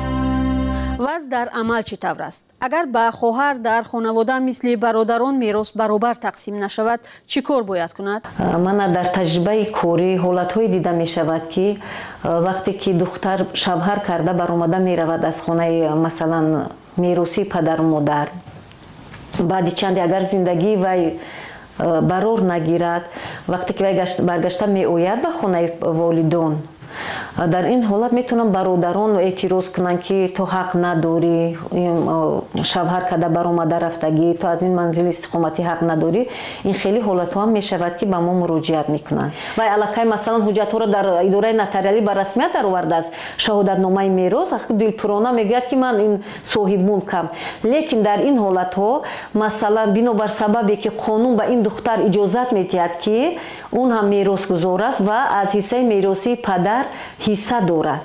ваз дар амал чӣ тавр аст? агар ба хоҳар дар хонавода мисли бародарон мерос баробар тақсим нашавад, чӣ кор бояд кунад? мана дар таҷрибаи корӣ ҳолатҳое дида мешавад ки вақте ки духтар шавҳар карда баромада меравад аз хонаи масалан меросии падару модар, баъди чанде агар зиндагии вай барор нагирад, вақте ки вай баргашта меояд ба хонаи волидон, дар ин ҳолат метавонанд бародарон эътироз кунанд ки то ҳақ надорӣ, шавҳар када баромада рафтагӣ, то аз ин манзили истиқоматӣ ҳақ надорӣ. ин хеле ҳолатҳо ҳам мешавад ки ба мо муроҷиат мекунанд. вай аллакай масалан ҳуҷҷатҳоро дар идораи нотариалӣ ба расмият даровардааст, шаҳодатномаи мерос, дилпурона мегӯяд ки ман ин соҳибмулкам. лекин дар ин ҳолатҳо масалан бинобар сабабе ки қонун ба ин духтар иҷозат медиҳад ки он ҳам меросгузор аст ва аз ҳиссаи меросии падар ҳисса дорад,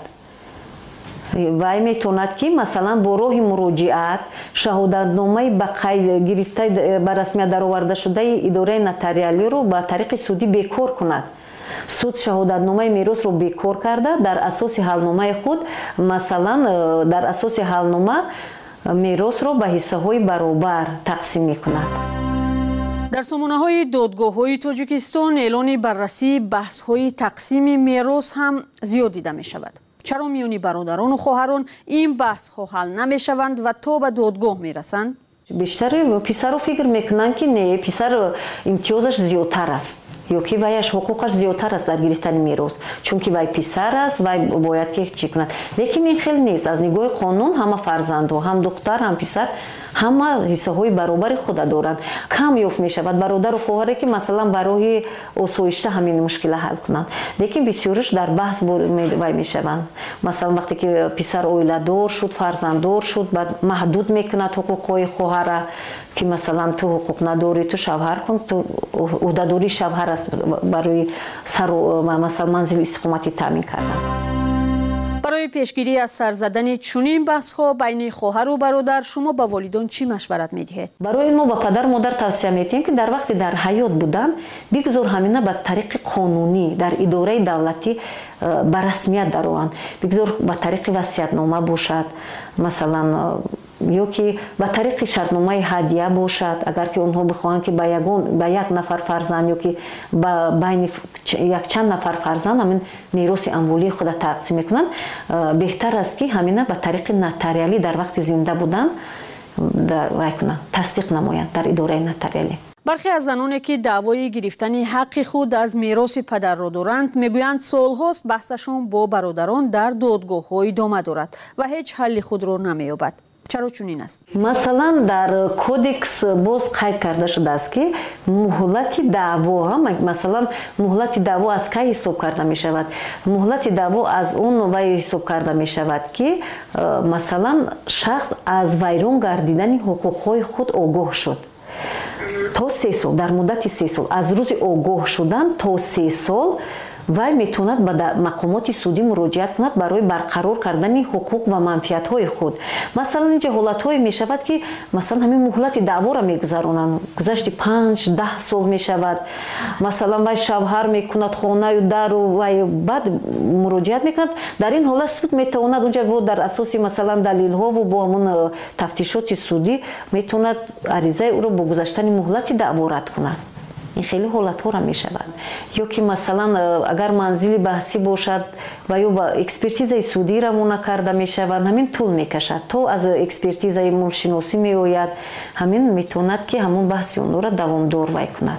вай метавонад ки масалан бо роҳи муроҷиат шаҳодатномаи ба қайд гирифтаи ба расмият даровардашудаи идораи нотариалиро ба тариқи судӣ бекор кунад. суд шаҳодатномаи меросро бекор карда дар асоси ҳалномаи худ масалан дар асоси ҳалнома меросро ба ҳиссаҳои баробар тақсим мекунад. дар сомонаҳои додгоҳҳои Тоҷикистон эълони баррасии баҳсҳои тақсими мерос ҳам зиёд дида мешавад. чаро миёни бародарону хоҳарон ин баҳсҳо ҳал намешаванд ва то ба додгоҳ мерасанд? бештари писаро фикр мекунанд ки не, писар имтиёзаш зиёдтар аст ё ки ваяш ҳуқуқаш зиёдтар аст дар гирифтани мерос, чунки вай писар аст, вай бояд ки чӣ кунад. лекин ин хел нест. аз нигоҳи қонун ҳама фарзандҳо, ҳам духтар, ҳам писар ҳама ҳиссаҳои баробари худа доранд. кам ёфт мешавад бародару хоҳаре ки масалан ба роҳи осоишта ҳамин мушкила ҳал кунанд. лекин бисёриш дар баҳс вай мешаванд. масалан вақте ки писар оиладор шуд, фарзанддор шуд, баъд маҳдуд мекунад ҳуқуқҳои хоҳара ки масалан ту ҳуқуқ надорӣ, ту шавҳар кун, ту уҳдадории шавҳар аст барои сару масалан манзили истиқоматӣ таъмин кардан. барои пешгирӣ аз сар задани чунин баҳсҳо байни хоҳару бародар шумо ба волидон чӣ машварат медиҳед? барои ин мо ба падару модар тавсия медиҳем ки дар вақти дар ҳаёт буданд бигзор ҳамина ба тариқи қонунӣ дар идораи давлатӣ ба расмият дарованд. бигзор ба тариқи васиятнома бошад, масалан ё ки ба тариқи шартномаи ҳадия бошад, агар ки онҳо бихоҳанд ки ба ягон ба як нафар фарзанд ё ки ба байни якчанд нафар фарзанд ҳамин мероси амволии худа тақсим мекунанд, беҳтар аст ки ҳамина ба тариқи нотариалӣ дар вақти зинда будан вай кунанд, тасдиқ намоянд дар идораи нотариалӣ. бархе аз заноне ки даъвои гирифтани ҳаққи худ аз мероси падарро доранд мегӯянд солҳост баҳсашон бо бародарон дар додгоҳҳо идома дорад ва ҳеҷ ҳалли худро намеёбад. чаро чунин аст? масалан дар кодекс боз қайд карда шудааст ки муҳлати даъво, масалан муҳлати даъво аз кай ҳисоб карда мешавад? муҳлати даъво аз он вай ҳисоб карда мешавад ки масалан шахс аз вайрон гардидани ҳуқуқҳои худ огоҳ шуд то се сол, дар муддати се сол, аз рӯзи огоҳ шудан то се сол вай метавонад ба мақомоти судӣ муроҷиат кунад барои барқарор кардани ҳуқуқ ва манфиатҳои худ. масалан инҷа ҳолатҳое мешавад ки масалан ҳамин муҳлати даъворо мегузаронанд, гузашти панҷ даҳ сол мешавад, масалан вай шавҳар мекунад хонаю дару вай баъд муроҷиат мекунад. дар ин ҳолат суд метавонад унҷа бо дар асоси масалан далилҳову бо ҳамон тафтишоти судӣ метавонад аризаи ӯро бо гузаштани муҳлати даъво рад кунад. این خیلی حالت ها را می شود. یا که مثلا اگر منزل بحثی باشد و یا با اکسپرتیزه سودی را مونه کرده می شود، همین طول می کشد تا از اکسپرتیزه مولشناسی می آید، همین می تواند که همون بحثی اون را دوامدار وای کند.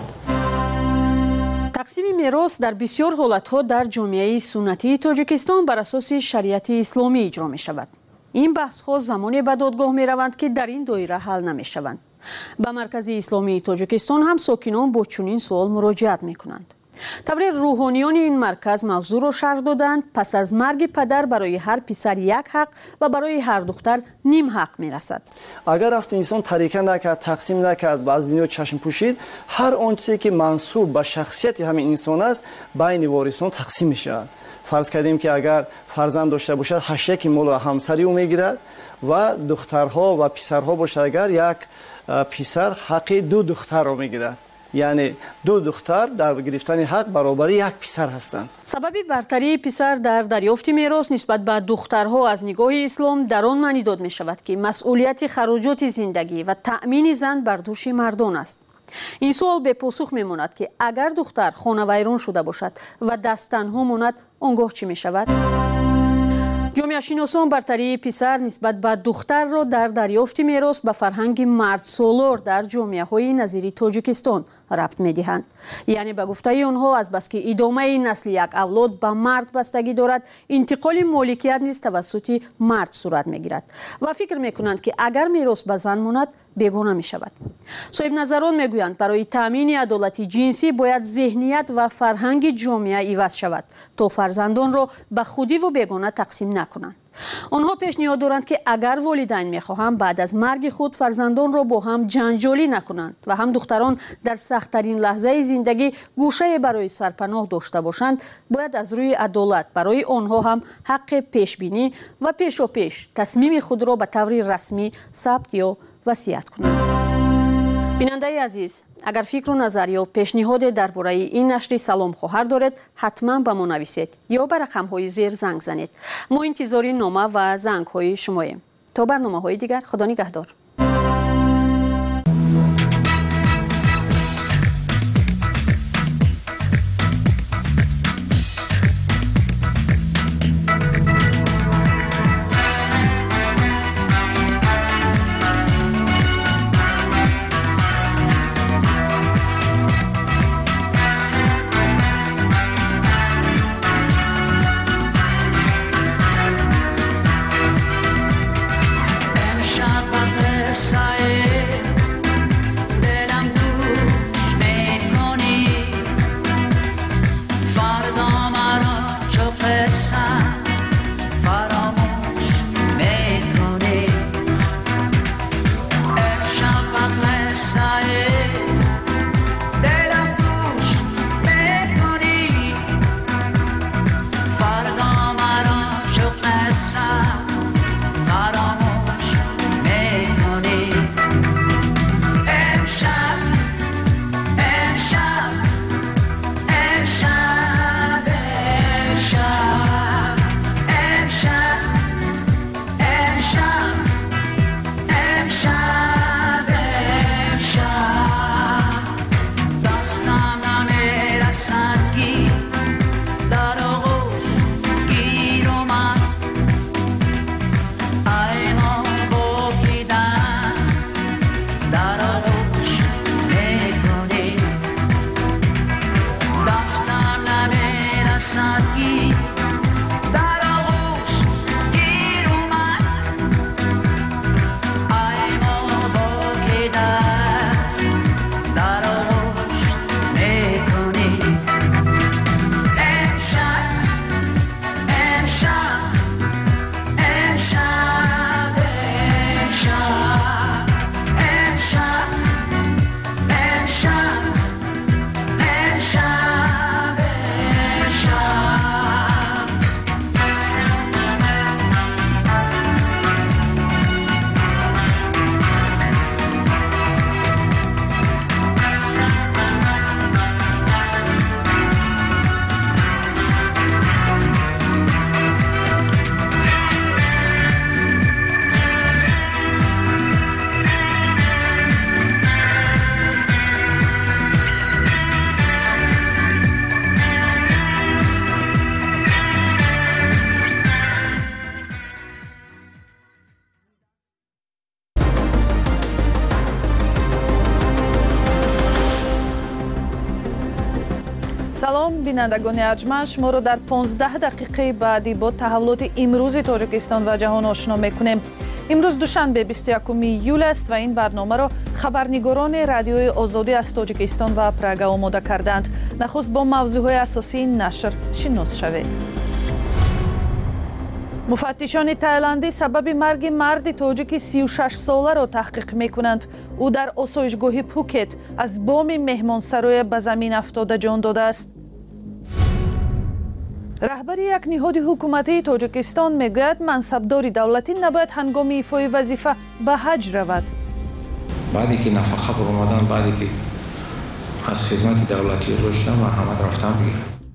تقسیم میراث در بسیار حالتها در جامعه سنتی تاجیکستان بر اساس شریعت اسلامی اجرا می شود. این بحث ها زمانی به دادگاه می روند که در این دایره حل نمی شوند. به مرکز اسلامی تاجیکستان هم ساکنان با چنین سوال مراجعت می کنند. طور روحانیان این مرکز موضوع را شرح دادند. پس از مرگ پدر برای هر پسر یک حق و برای هر دختر نیم حق می رسد. اگر رفت انسان طریقه نکرد، تقسیم نکرد و از دنیا چشم پوشید، هر آنچه که منسوب به شخصیت همین انسان است بین وارثان تقسیم می شود. فرض کردیم که اگر فرزند داشته باشد هشت یک مال همسری او میگیرد و دخترها و پسرها باشد اگر یک پسر حق دو دختر را میگیرد. یعنی دو دختر در گرفتن حق برابر یک پسر هستند. سبب برتری پسر در دریافت میراث نسبت به دخترها از نگاه اسلام در آن معنی داده می شود که مسئولیت خراجات زندگی و تأمین زن بر دوش مردان است. این سوال به پاسخ می ماند که اگر دختر خانه ویران شده باشد و دست تنها ماند، آنگاه چی می شود؟ جامعه شناسان برتری پسر نسبت به دختر را در دریافت میراث به فرهنگ مرد سالار در جامعه های نظیر تاجیکستان ربط می دهند. یعنی به گفته آنها از بس که ادامه نسل یک اولاد به مرد بستگی دارد، انتقال مالکیت نیز توسط مرد صورت می گیرد و فکر می کنند که اگر میراث به زن ماند بیگانه می شود. صاحب نظران می گویند برای تامین عدالت جنسی باید ذهنیت و فرهنگ جامعه عوض شود تا فرزندان را به خودی و بیگانه تقسیم نکنند. آنها پیشنهاد دارند که اگر والدین میخواهند بعد از مرگ خود فرزندان را با هم جنجالی نکنند و هم دختران در سخت‌ترین لحظه زندگی گوشه برای سرپناه داشته باشند، باید از روی عدالت برای آنها هم حق پیشبینی و پیشا پیش تصمیم خود را به طور رسمی ثبت یا وصیت کنند. بیننده عزیز، اگر فکر و نظر یا پیشنهاد درباره این نشر سلام خواهر دارید، حتما به ما نویسید یا به رقم‌های زیر زنگ زنید. ما انتظار نامه و زنگ‌های شماییم. تا برنامه‌های دیگر، خدا نگهدار. Side سلام بینندگان ارجمند، شما رو در پانزده دقیقه بعدی با تحولات امروز تاجیکستان و جهان آشنا میکنیم. امروز دوشنبه بیست و یکم ایول است و این برنامه را خبرنگاران رادیوی آزادی از تاجیکستان و پراگ آماده کردند. نخست با موضوعهای اساسی نشر شناس شوید. مفتشان تایلندی سبب مرگ مرد تاجیک سی و شش ساله را تحقیق میکنند. او در آسایشگاه پوکت از بام مهمانسرای به زمین افتاده جان داده است. رهبر یک نهاد حکومتی تاجیکستان میگوید منصبدار دولتی نباید هنگام ایفای وظیفه به حج رود. بعدی که نفقه فرمودن، بعدی که از خدمت دولتی روشتن و همه رفتن دیگه.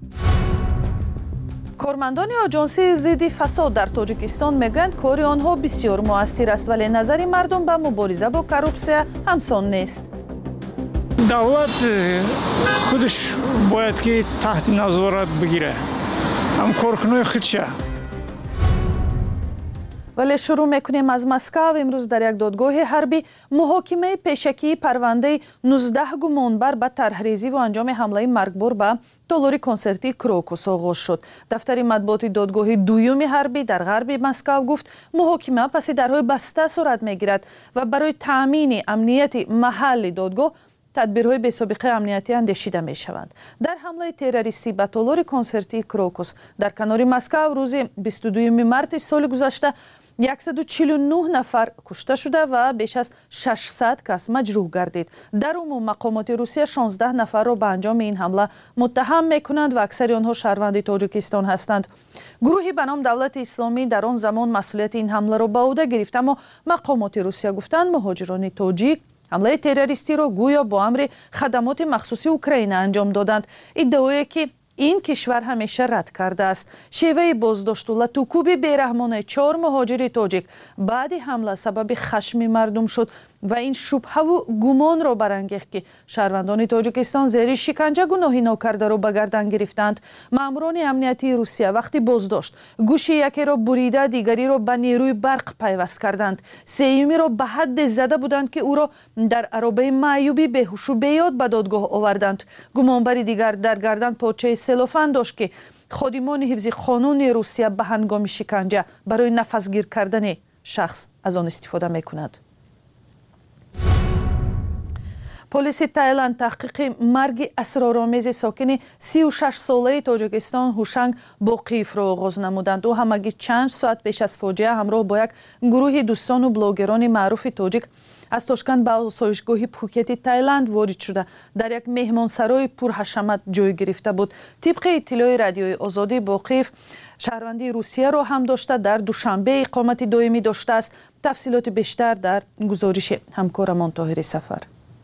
کارمندان آژانسی ضد فساد در تاجیکستان میگویند کار آنها بسیار مؤثر است، ولی نظر مردم به مبارزه با کروپسیا همسان نیست. دولت خودش باید که تحت نظارت بگیره، هم کارکنای خودشه. ولی شروع میکنیم از مسکو. امروز در یک دادگاه حربی محاکمه پیشکی پرونده نوزده گمانبر به طرحریزی و انجام حمله مرگبار به تالار کنسرتی کروکوس آغاز شد. دفتر مطبوعات دادگاه دوم حربی در غرب مسکو گفت محاکمه پس درهای بسته صورت میگیرد و برای تامین امنیت محل دادگاه تدبیرهای بی‌سابقه امنیتی اندیشیده می شوند. در حمله تروریستی به تالار کنسرتی کروکوس در کنار مسکو روز بیست و دوم مارس سال گذشته صد و چهل و نه نفر کشته شده و بیش از ششصد کس مجروح گردید. در عموم مقامات روسیه شانزده نفر را به انجام این حمله متهم می کنند و اکثر آنها شهروند تاجیکستان هستند. گروهی به نام دولت اسلامی در آن زمان مسئولیت این حمله را به عهده گرفت، اما مقامات روسیه گفتند مهاجران تاجیک حمله تروریستی را گویا با امر خدمات مخصوصی اوکراین انجام دادند. ادعایی که این کشور همیشه رد کرده است. شیوه بازداشت و لطوکوب بیرحمانه چهار مهاجر تاجیک بعد حمله سبب خشم مردم شد و این شبهه و گمان را برانگیخت که شهروندان تاجیکستان زیر شکنجه گناهی ناکرده را به گردن گرفتند. ماموران امنیتی روسیه وقتی بازداشت گوش یکی را بریده، دیگری را به نیروی برق پیوست کردند. سیومی را به حد زده بودند که او را در عربه معیوبی بیهوش و بیاد به دادگاه آوردند. گمانبر دیگر در گردن پارچه سلوفان داشت که خادمان حفظ قانون روسیه به هنگام شکنجه برای نفسگیر کردن شخص از آن استفاده میکند. پلیس تایلند تحقیق مرگ اسرارآمیز ساکن سی و شش ساله تاجیکستان هوشنگ باقیف را آغاز نمودند. او همگی چند ساعت پیش از فاجعه همراه با یک گروه دوستان و بلاگران معروف تاجیک از تاشکند به آسایشگاه پوکت تایلند وارد شده در یک مهمانسرای پرحشمت جای گرفته بود. طبق اطلاع رادیوی آزادی باقیف شهروندی روسیه را هم داشته، در دوشنبه اقامت دائمی داشته است. تفصیلات بیشتر در گزارش همکارمان طاهر سفر.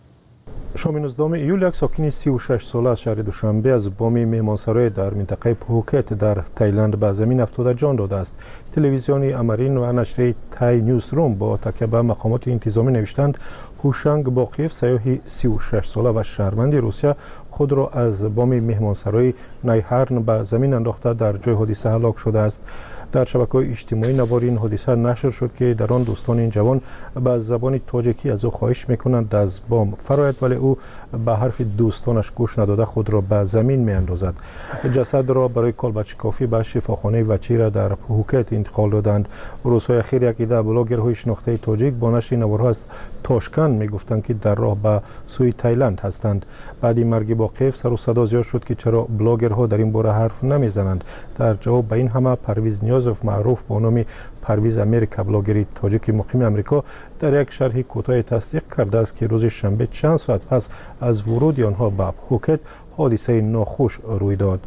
شام نوزدهم ایول یک ساکن سی و شش ساله از شهر دوشنبه از بام مهمانسرای در منطقه پوکت در تایلند به زمین افتاده جان داده است. تلویزیون امرین و نشریه تای نیوز روم با تکیه به مقامات انتظامی نوشتند هوشنگ باقیف سیاحی سی و شش ساله و شهروند روسیه خود را از بام مهمانسرای نیهرن به زمین انداخته در جای حادثه هلاک شده است. در شبکه‌های اجتماعی نوار این حادثه نشر شد که در آن دوستان این جوان به زبان تاجیکی از او خواهش میکنند از بام فرآید، ولی او به حرف دوستانش گوش نداده خود را به زمین میاندازد. جسد را برای کالبدشکافی به شفاخانه وچیره در پوکت انتقال دادند. روزهای اخیر یک عده بلاگرهای شناخته تاجیک با نشر نوارها از تاشکند میگفتند که در راه به سوی تایلند هستند. بعد مرگ باقیف سر و صدا زیاد شد که چرا بلاگرها در این باره حرف نمیزنند. در جواب به این همه پرویز نیازوف معروف با نام پرویز امریکا بلاگری تاجیک مقیم امریکا در یک شرح کوتاه تصدیق کرده است که روز شنبه چند ساعت پس از ورود آنها به پوکت حادثه ناخوش روی داد.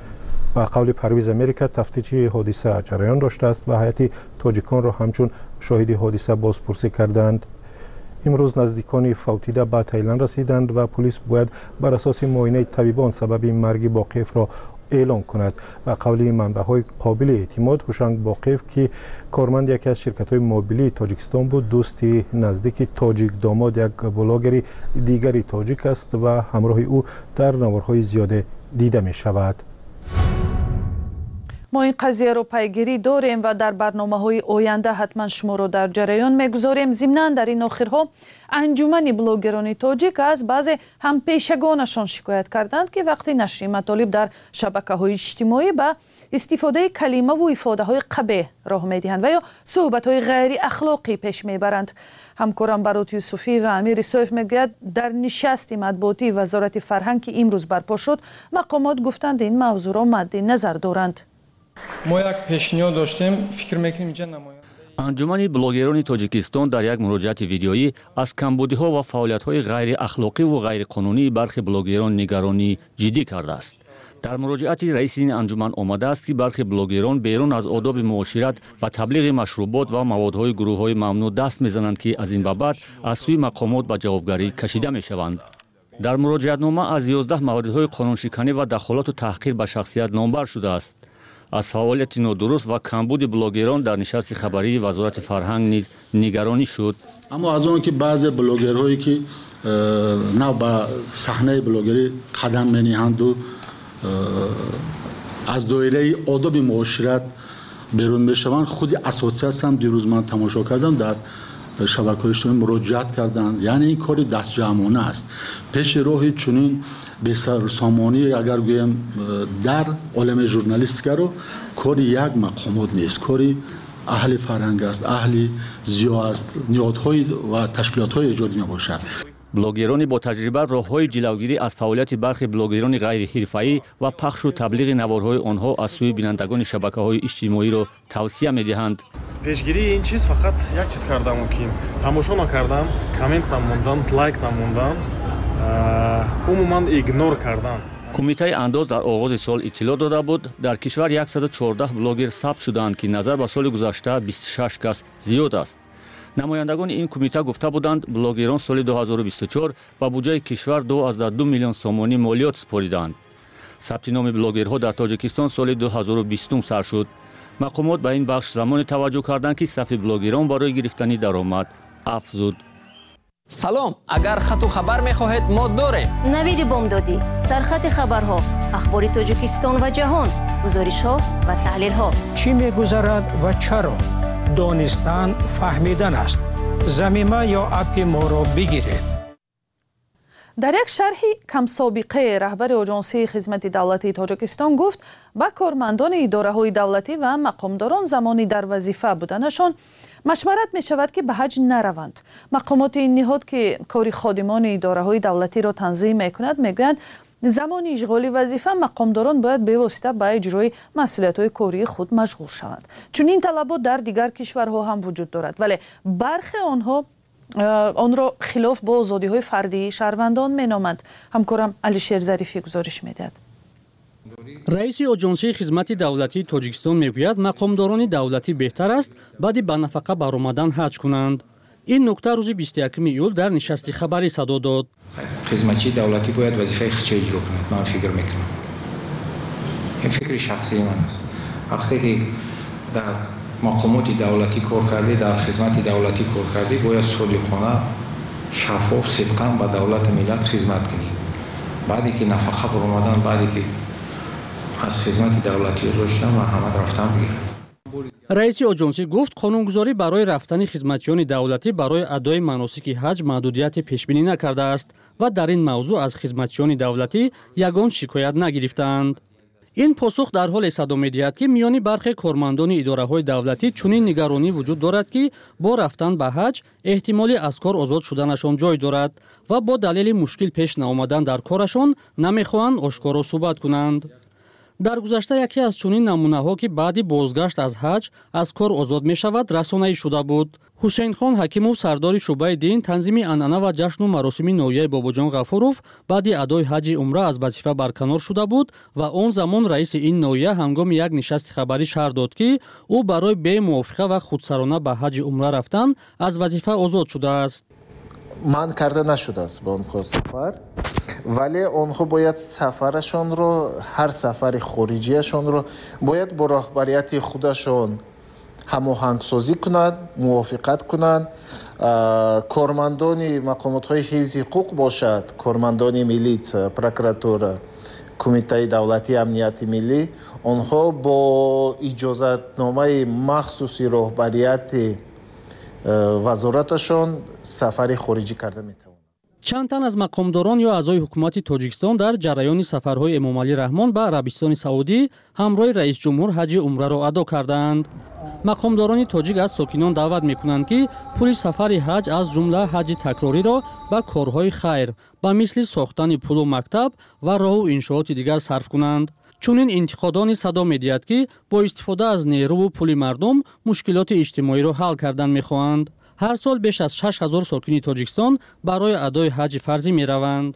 و قول پرویز امریکا تفتیش حادثه جریان داشته است و هیئت تاجیکان را همچون شاهد حادثه بازپرسی کردند. امروز نزدیکان فوتیده به تایلند رسیدند و پلیس باید بر اساس معاینه طبیبان سبب مرگ باقیف را اعلام کند. و قولی منبع‌های قابل اعتماد هوشنگ باقیف که کارمند یکی از شرکت‌های موبیلی تاجیکستان بود، دوستی نزدیک تاجیک داماد یک بلاگری دیگری تاجیک است و همراه او در نوارهای زیاده دیده می شود. ما این قضیه رو پیگیری داریم و در برنامه‌های آینده حتما شما رو در جریان میگذاریم. ضمناً در این آخرها انجمن بلاگران تاجیک از بعضی هم پیشگانشان شکایت کردند که وقتی نشر مطالب در شبکه‌های اجتماعی به استفاده کلمه و افاده های قبیح راه میدهند و یا صحبت های غیر اخلاقی پیش میبرند. همکارم برات یوسفی و امیر سویف میگوید در نشست مطبوعاتی وزارت فرهنگ که امروز برپا شد مقامات گفتند این موضوع را مد نظر دارند. ما یک پیشنهاد داشتیم، فکر میکنیم اینجا نماید. انجمن بلاگران تاجیکستان در یک مراجعت ویدیویی از کمبودی‌ها و فعالیت‌های غیر اخلاقی و غیر قانونی برخی بلاگران نگرانی جدی کرده است. در مراجعتی رئیس این انجمن آمده است که برخی بلاگران بیرون از آداب معاشرت و تبلیغ مشروبات و موادهای گروه‌های ممنوع دست می‌زنند که از این بابت از سوی مقامات به جوابگری کشیده می‌شوند. در مراجعتنامه از یازده موردهای قانونشکنی و دخالت و تحقیر به شخصیت نامبر شده است. از فعالیت نادرست و کمبود بلاگران در نشست خبری وزارت فرهنگ نیز نگرانی شد. اما از اون که بعضی بلاگرهایی که نه به صحنه بلاگری قدم می‌نهند و از دایره آداب معاشرت بیرون میشوند، خود اساتید هم دیروز من تماشا کردم در شبکه‌های اجتماعی مراجعت کردند. یعنی این کاری دست جمعانه است. پیش راه چنین بسرسامانی اگر گویم در عالم ژورنالیستیک رو کاری یک مقامات نیست، کاری اهل فرهنگ است، اهل ضیا است، نهادهای و تشکیلات‌های ایجاد می‌باشد. بلاگران با تجربه راه‌های جلوگیری از فعالیت برخی بلاگران غیر حرفه‌ای و پخش و تبلیغ نوارهای آنها از سوی بینندگان شبکه‌های اجتماعی را توصیه می‌دهند. پیشگیری این چیز فقط یک چیز کردم که تماشا نکردم، کامنت نموندم، لایک نموندم، عموما ایگنور کردم. کمیته انداز در آغاز سال اطلاع داده بود در کشور صد و چهارده بلاگر ثبت شدند که نظر به سال گذشته بیست و شش کس زیاد است. نمایندگان این کمیته گفته بودند بلاگران سال دو هزار و بیست و چهار با بودجه کشور دو از دو میلیون سومانی مالیات سپردند. ثبت نام بلاگرها در تاجیکستان سال دو هزار و بیست سر شد. مقامات به این بخش زمان توجه کردند که صف بلاگران برای گرفتن درآمد افزود. سلام، اگر خط و خبر می‌خواهید ما داریم. نوید بامدادی، سرخط خبرها، اخبار تاجیکستان و جهان، گزارش‌ها و تحلیل‌ها. چی می‌گذرد و چرا؟ دانستن فهمیدن است. زمینه یا اپ ما را بگیرید. در یک شرح کم سابقه رهبر آژانسی خدمت دولتی تاجیکستان گفت با کارمندان اداره‌های دولتی و مقامداران زمانی در وظیفه بودنشان مشورت می شود که به حج نروند. مقامات این نهاد که کار خادمان اداره‌های دولتی را تنظیم می کند می گویند زمان اشغال وظیفه مقامداران باید به واسطه به اجرای مسئولیت‌های کاری خود مشغول شوند. چون این طلبات در دیگر کشورها هم وجود دارد ولی برخی آنها آن را خلاف با آزادی‌های فردی شهروندان می‌نامند. همکارم علیشیر ظریفی گزارش می‌دهد. رئیس آژانسی خدمت دولتی تاجیکستان میگوید مقامداران دولتی بهتر است بعد با نفقه برآمدن حج کنند. این نکته روز بیست و یکم ایول در نشست خبری صدا داد. خدمتچی دولتی باید وظیفه خودش اجرا کند. من فکر میکنم این فکر شخصی من است. وقتی که در مقامات دولتی کار کردی، در خدمت دولتی کار کردی، باید صادقانه شفاف صدقاً به دولت ملت خدمت کنی. بعدی که نفقه برآمدن، بعدی که از خدمت دولتی گذاشتن و همه رفتن بگیرن. رئیس آژانسی گفت قانونگذاری برای رفتن خدمتیان دولتی برای ادای مناسک حج محدودیت پیش بینی نکرده است و در این موضوع از خدمتیان دولتی یگان شکایت نگرفتند. این پاسخ در حال صدا می‌دهد که میان برخی کارمندان اداره‌های دولتی چنین نگرانی وجود دارد که با رفتن به حج احتمالی از کار آزاد شدنشان جای دارد و با دلیل مشکل پیش نیامدن در کارشان نمی‌خواهند آشکارا صحبت کنند. در گذشته یکی از چنین نمونه‌ها که بعد بازگشت از حج از کار آزاد می‌شود رسانه‌ای شده بود. حسین خان حکیموف سردار شعبه دین تنظیم عنعنه و جشن و مراسم نویه باباجان غفوروف بعد ادای حج عمره از وظیفه برکنار شده بود و آن زمان رئیس این نویه هنگام یک نشست خبری شهر داد که او برای بی موافقه و خودسرانه به حج عمره رفتن از وظیفه آزاد شده است. من کرده نشده است به آنها سفر، ولی آنها باید سفرشان رو، هر سفر خارجیشان رو باید با رهبریت خودشان هماهنگ سازی کنند، موافقت کنند. کارمندان مقامات های حفظ حقوق باشد، کارمندان میلیت، پروکراتور، кумитаи давлатии амнияти миллӣ онҳо бо иҷозатномаи махсуси роҳбарияти вазораташон сафари хориҷӣ карда метавонанд. чанд тан аз мақомдорон ё аъзои ҳукумати тоҷикистон дар ҷараёни сафарҳои эмомалӣ раҳмон ба арабистони саудӣ ҳамроҳи раисҷумҳур ҳаҷи умраро адо карданд. мақомдорони тоҷик аз сокинон даъват мекунанд ки пули сафари ҳаҷ аз ҷумла ҳаҷи такрориро ба корҳои хайр ба мисли сохтани пулу мактаб ва роҳу иншооти дигар сарф кунанд. чунин интиқодони садо медиҳад ки бо истифода аз неруву пули мардум мушкилоти иҷтимоиро ҳал кардан мехоҳанд. ҳар сол беш аз шаш ҳазор сокини тоҷикистон барои адои ҳаҷи фарзӣ мераванд.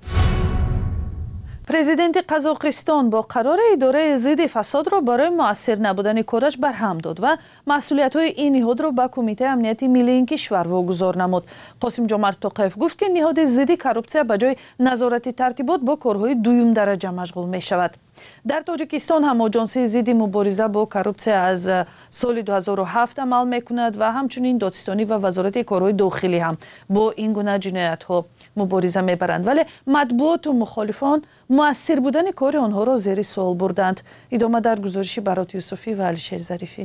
президенти қазоқистон бо қарори идораи зидди фасодро барои муассир набудани кораш барҳам дод ва масъулиятҳои ин ниҳодро ба кумитаи амнияти миллии кишвар вогузор намуд. қосимҷомарт тоқаев гуфт ки ниҳоди зидди коррупсия ба ҷои назорати тартибот бо корҳои дуюм дараҷа машғул мешавад. дар тоҷикистон ҳам оҷонсии зидди мубориза бо коррупсия аз соли ду ҳазору ҳафт амал мекунад ва ҳамчунин додистонӣ ва вазорати корҳои дохилӣ ҳам бо ин гуна ҷиноятҳо мубориза мебаранд, вале матбуоту мухолифон муассир будани кори онҳоро зери суол бурданд. идома дар гузориши Барот Юсуфӣ ва Алишер Зарифӣ.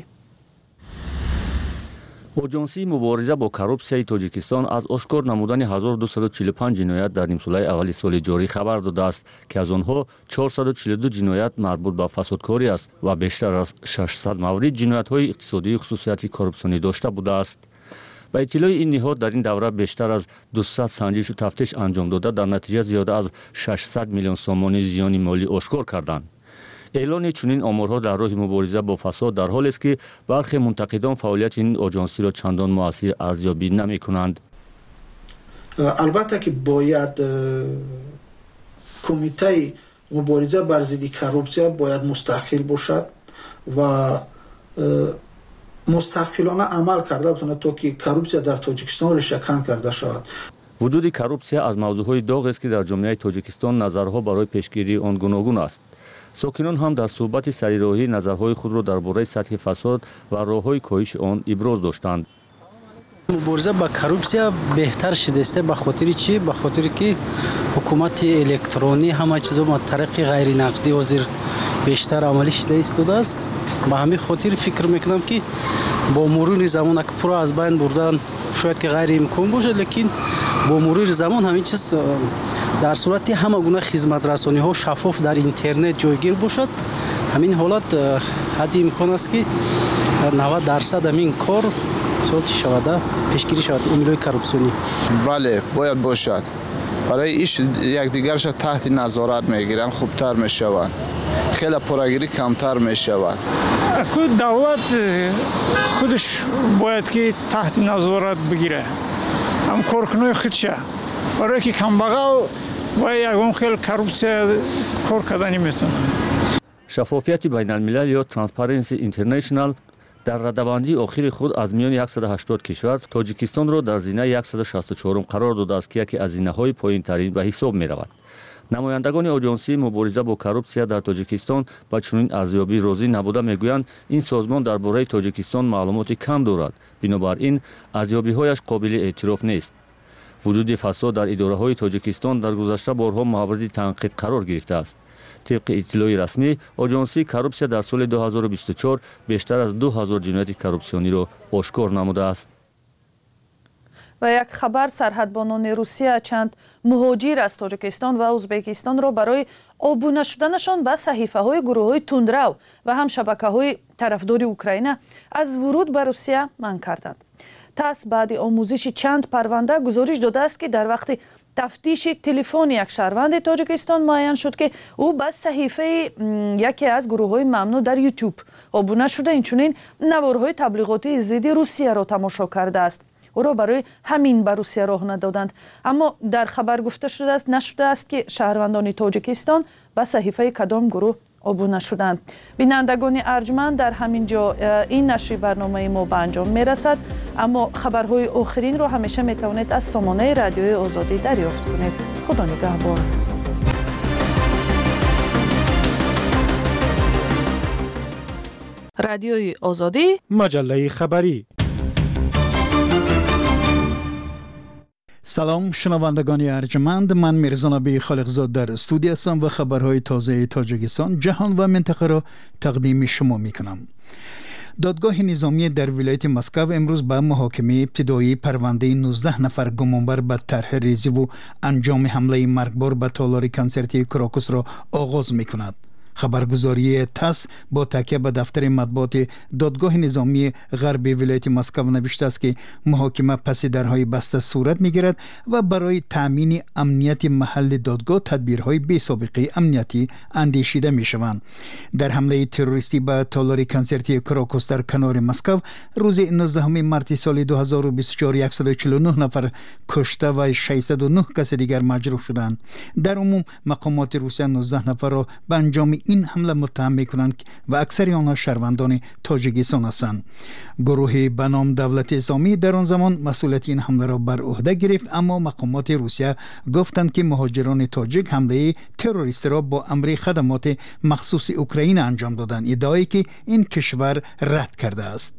оҷонсии мубориза бо коррупсияи тоҷикистон аз ошкор намудани ҳазору дусаду чилу панҷ ҷиноят дар нимсолаи аввали соли ҷорӣ хабар додааст ки аз онҳо чорсаду чилу ду ҷиноят марбут ба фасодкорӣ аст ва бештар аз шашсад маврид ҷиноятҳои иқтисодии хусусияти коррупсионӣ дошта будааст. ба иттилои ин ниҳод дар ин давра бештар аз дусад санҷишу тафтиш анҷом дода дар натиҷа зиёда аз шашсад миллион сомони зиёни молӣ ошкор карданд. эълони чунин оморҳо дар роҳи мубориза бо фасод дар ҳолест ки бархе мунтақидон фаъолияти ин оҷонсиро чандон муассир арзёбӣ намекунанд. албатта ки бояд кумитаи мубориза бар зидди коррупсия бояд мустақил бошад ва мустақилона амал карда бутонад то ки коррупсия дар тоҷикистон решакан карда шавад. вуҷуди коррупсия аз мавзӯъҳои доғест ки дар ҷомеаи тоҷикистон назарҳо барои пешгирии он гуногун аст. сокинон ҳам дар суҳбати сарироҳӣ назарҳои худро дар бораи сатҳи фасод ва роҳҳои коҳиши он иброз доштанд. мубориза ба коррупсия беҳтар шудааст. ба хотири чӣ? ба хотире ки ҳукумати электронӣ ҳама чизо ба тариқи ғайринақдӣ ҳозир бештар амалӣ шуда истодааст. ба ҳамин хотир фикр мекунам ки бо мурури замон ак пурра аз байн бурдан шояд ки ғайриимкон бошад, лекин бо мурури замон ҳамин чиз дар сурати ҳама гуна хизматрасониҳо шаффоф дар интернет ҷойгир бошад. ҳамин ҳолат ҳадди имкон аст ки навад дарсад ҳамин кор сол чӣ шавада пешгирӣ шавад умилҳои коррупсионӣ. бале бояд бошад. барои иш якдигарша таҳти назорат мегиранд, хубтар мешаванд. хеле порагирӣ камтар мешавад. давлат худаш бояд ки таҳти назорат бигире ам коркунои худша, барое ки камбағал ва ягон хел коррупсия кор карда наметавонад. шаффофияти байналмилал ё Transparency International дар раддабандии охири худ аз миёни яксаду ҳаштод кишвар тоҷикистонро дар зинаи яксаду шасту чорум қарор додааст ки яке аз зинаҳои поинтарин ба ҳисоб меравад. намояндагони оҷонсии мубориза бо коррупсия дар тоҷикистон ба чунин арзёбӣ розӣ набуда мегӯянд, ин созмон дар бораи тоҷикистон маълумоти кам дорад, бинобар ин арзёбиҳояш қобили эътироф нест. вуҷуди фасод дар идораҳои тоҷикистон дар гузашта борҳо мавриди танқид қарор гирифтааст. тибқи иттилои расмӣ, оҷонсии коррупсия дар соли ду ҳазору бисту чор бештар аз ду ҳазор ҷинояти коррупсиониро ошкор намудааст. ва як хабар, сарҳадбонони Русия чанд муҳоҷир аз Тоҷикистон ва Узбекистонро барои обуна шуданашон ба саҳифаҳои гурӯҳҳои тундрав ва ҳам шабакаҳои тарафдори Украина аз вуруд ба Русия манъ карданд. ТАСС баъди омӯзиши чанд парванда гузориш додааст ки дар вақти тафтиши телефони як шаҳрванди Тоҷикистон муайян шуд ки ӯ ба саҳифаи яке аз гурӯҳҳои мамнӯъ дар YouTube обуна шуда, инчунин наворҳои таблиғотии зидди Русияро тамошо кардааст. ӯро барои ҳамин ба Русия роҳ надоданд. Аммо дар хабар гуфта шудааст нашудааст ки шаҳрвандони Тоҷикистон ба саҳифаи кадом гурӯҳ обуна шуданд. бинандагони арҷманд, дар ҳамин ҷо ин нашри барномаи мо ба анҷом мерасад, аммо хабарҳои охиринро ҳамеша метавонед аз сомонаи радиои Озодӣ дарёфт кунед. худо нигаҳбон. радиои Озодӣ, маҷаллаи хабарӣ. سلام شنوندگان ارجمند، من میرزا نبی خالقزاد در استودیو هستم و خبرهای تازه تاجیکستان، جهان و منطقه را تقدیم شما میکنم. دادگاه نظامی در ولایت مسکو امروز به محاکمه ابتدایی پرونده نوزده نفر گمانبر به طرح ریزی و انجام حمله مرگبار به تالار کنسرتی کراکوس را آغاز میکند. خبرگزاری تاس با تکیه به دفتر مطبوعات دادگاه نظامی غرب ولایت مسکو نوشته است که محاکمه پس درهای بسته صورت میگیرد و برای تامین امنیت محل دادگاه تدبیرهای بی سابقه امنیتی اندیشیده میشوند. در حمله تروریستی به تالار کنسرتی کراکوس در کنار مسکو روز نوزدهم مارس سال دو هزار و بیست و چهار صد و چهل و نه نفر کشته و ششصد و نه کس دیگر مجروح شدند. در عموم مقامات روسیه نوزده نفر را به انجام این حمله متهم میکنند و اکثر آنها شهروندان تاجیکستان هستند. گروه به نام دولت اسلامی در آن زمان مسئولیت این حمله را بر عهده گرفت، اما مقامات روسیه گفتند که مهاجران تاجیک حمله تروریستی را با امر خدمات مخصوص اوکراین انجام دادند، ادعایی که این کشور رد کرده است.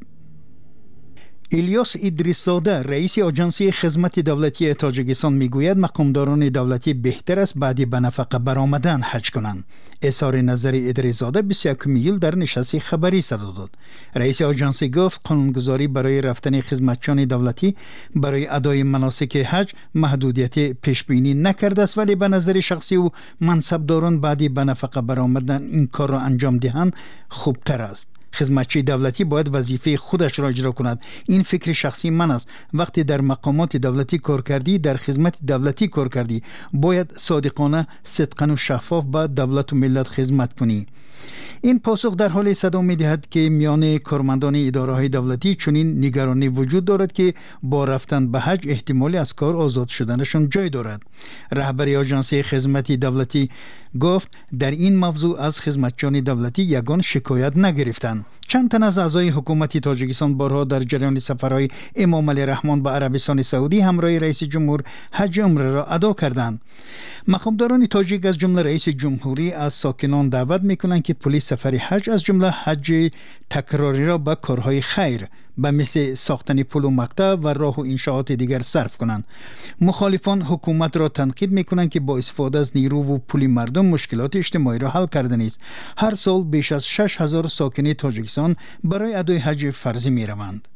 الیاس ادریس‌زاده رئیس آژانسی خدمت دولتی تاجیکستان میگوید مقامداران دولتی بهتر است بعدی به نفقه برآمدن حج کنند. اظهار نظر ادریس‌زاده بیست و یکم ایول در نشست خبری صدا داد. رئیس آژانسی گفت قانونگذاری برای رفتن خدمتچیان دولتی برای ادای مناسک حج محدودیت پیش بینی نکرده است، ولی به نظر شخصی او منصبداران بعدی به نفقه برآمدن این کار را انجام دهند خوبتر است. خدمتچی دولتی باید وظیفه خودش را اجرا کند. این فکر شخصی من است. وقتی در مقامات دولتی کار کردی، در خدمت دولتی کار کردی، باید صادقانه، صدقانه و شفاف به دولت و ملت خدمت کنی. این پاسخ در حال صدا می‌دهد که میان کارمندان اداره‌های دولتی چنین نگرانی وجود دارد که با رفتن به حج احتمالی از کار آزاد شدنشان جای دارد. رهبر آژانس خدمت دولتی گفت در این موضوع از خدمتچیان دولتی یگان شکایت نگرفتند. چند تن از اعضای حکومت تاجیکستان بارها در جریان سفرهای امام علی رحمان به عربستان سعودی همراه رئیس جمهور حج عمره را ادا کردند. مقامداران تاجیک از جمله رئیس جمهوری از ساکنان دعوت میکنند که پول سفر حج از جمله حج تکراری را به کارهای خیر به مثل ساختن پل و مقطع و راه و انشاءات دیگر صرف کنند. مخالفان حکومت را تنقید میکنند که با استفاده از نیرو و پول مردم مشکلات اجتماعی را حل کرده نیست. هر سال بیش از شش هزار ساکن تاجیکستان برای ادای حج فرضی میروند.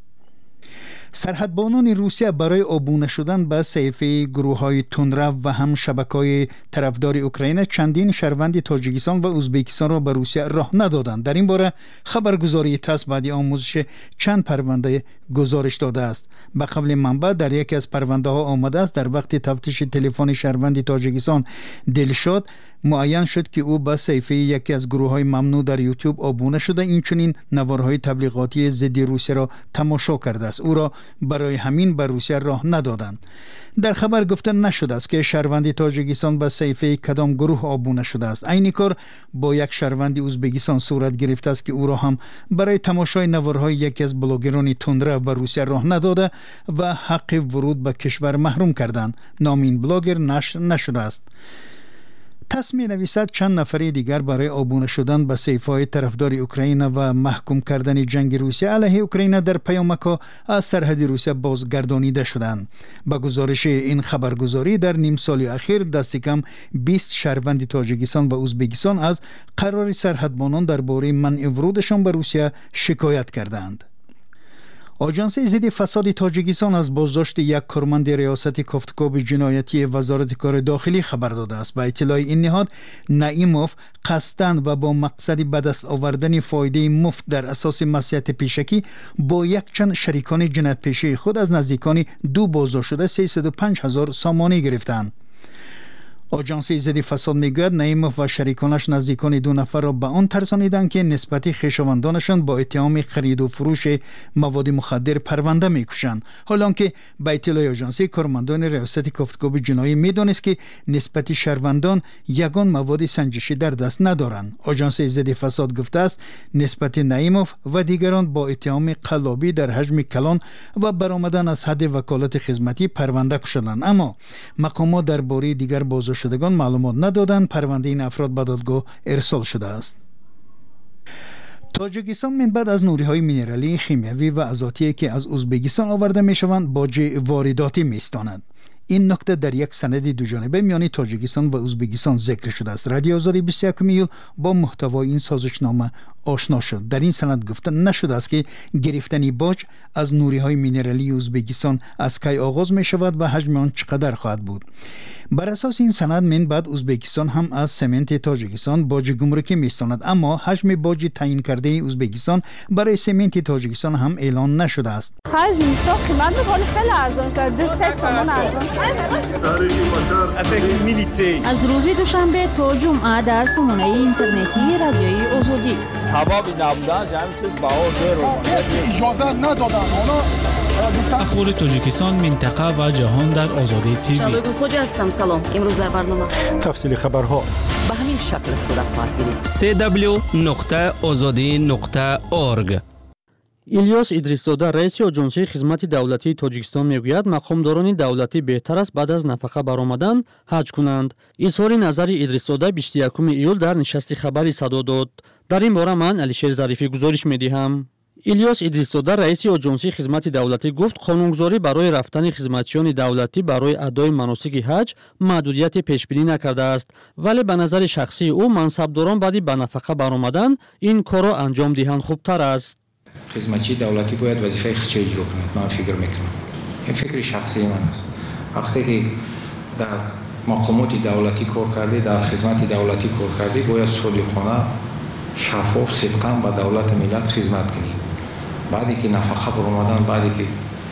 سرحدبانان روسیه برای عبور شدن به صحیفه گروه‌های تندرو و هم شبکه‌های طرفدار اوکراین چندین شهروند تاجیکستان و ازبکستان را به روسیه راه ندادند. در این باره خبرگزاری تاس بعدی آموزش چند پرونده گزارش داده است. به قول منبع در یکی از پرونده ها آمده است در وقت تفتیش تلفن شهروند تاجیکستان دلشاد معین شد که او به صحیفه یکی از گروه‌های ممنوع در یوتیوب آبونه شده، این چنین نوارهای تبلیغاتی ضد روسیه را تماشا کرده است. او را برای همین به روسیه راه ندادند. در خبر گفته نشده است که شهروند تاجیکستان به صحیفه کدام گروه آبونه شده است. این کار با یک شهروند ازبکستان صورت گرفته است که او را هم برای تماشای نوارهای یکی از بلاگران تندرو به روسیه راه نداده و حق ورود به کشور محروم کردند. نام این بلاگر نشر نشده است. تاس می نویسد چند نفر دیگر برای آبونه شدن به صحیفه‌های طرفدار اوکراین و محکوم کردن جنگ روسیه علیه اوکراین در پیامک‌ها از سرحد روسیه بازگردانیده شدند. با گزارش این خبرگزاری در نیم سال اخیر دست کم بیست شهروند تاجیکستان و ازبکستان از قرار سرحدبانان درباره منع ورودشان به روسیه شکایت کردند. آژانس ضد فساد تاجیکستان از بازداشت یک کارمند ریاست کافتکاب جنایتی وزارت کار داخلی خبر داده است. به اطلاع این نهاد، نعیموف قصداً و با مقصد به دست آوردن فایده مفت در اساس مصلحت پیشکی با یک چند شریکان جنایت پیشه خود از نزدیکان دو بازداشت شده سیصد و پنج هزار سامانی گرفتند. آژانس ضد فساد میگوید نعیموف و شریکانش نزدیکان دو نفر را به آن ترسانیدند که نسبت خویشاوندانشان با اتهام خرید و فروش مواد مخدر پرونده میکشند، حالانکه به اطلاع آژانس کارمندان ریاست کافتکاب جنایی میدانست که نسبت شهروندان یگان مواد سنجشی در دست ندارند. آژانس ضد فساد گفته است نسبت نعیموف و دیگران با اتهام قلابی در حجم کلان و برآمدن از حد وکالت خدمتی پرونده شدند، اما مقامات درباره دیگر بازداشت شدگان معلومات ندادند. پرونده این افراد به دادگاه ارسال شده است. تاجیکستان من بعد از نوری‌های مینرالی، شیمیایی و ازاتی که از ازبکستان آورده می‌شوند باج وارداتی می‌استاند. این نکته در یک سند دوجانبه میان تاجیکستان و ازبکستان ذکر شده است. رادیو آزادی بیست و یکم ایول با محتوای این سازشنامه آشنا شد. در این سند گفته نشده است که گرفتن باج از نوری‌های مینرالی ازبکستان از کی آغاز می شود و حجم آن چقدر خواهد بود. بر اساس این سند من بعد ازبکستان هم از سمنت تاجیکستان باج گمرکی می‌ستاند، اما حجم باج تعیین کرده ازبکستان برای سمنت تاجیکستان هم اعلان نشده است. خرج اینستا قیمت می‌کنه خیلی ارزان است. دو سه تومان ارزان است. از روز دوشنبه تا جمعه در سامانه اینترنتی رادیوی آزادی. سبب نبودن همین چیز باور داره. اجازه ندادن. اخبار تاجیکستان، منطقه و جهان در آزادی تیوی. شبگیر خوش هستم. سلام. امروز در برنامه تفصیل خبرها به همین شکل صورت خواهد گرفت. سه دبلیو نقطه آزادی نقطه اورگ. الیاس ادریس‌زاده رئیس آژانسی خدمات دولتی تاجیکستان میگوید مقامداران دولتی بهتر است بعد از نفقه برآمدن حج کنند. اظهار نظر ادریس‌زاده بیست و یکم ایول در نشست خبری صدا داد. در این باره من علیشیر ظریفی گزارش میدهم. الیاس ادریس‌زاده رئیس آژانسی خدمات دولتی گفت قانونگذاری برای رفتن خدمتیان دولتی برای ادای مناسک حج محدودیت پیش بینی نکرده است، ولی به نظر شخصی او منصبداران بعد به نفقه برآمدن این کار را انجام دهند خوبتر است. خدمتچی دولتی باید وظیفه خودش اجرا کند. من فکر میکنم این فکر شخصی من است. وقتی که در مقامات دولتی کار کردی، در خدمت دولتی کار کردی، باید صادقانه شفاف صدقاً به دولت ملت خدمت کنی. بعدی که نفقه برآمدن، بعدی که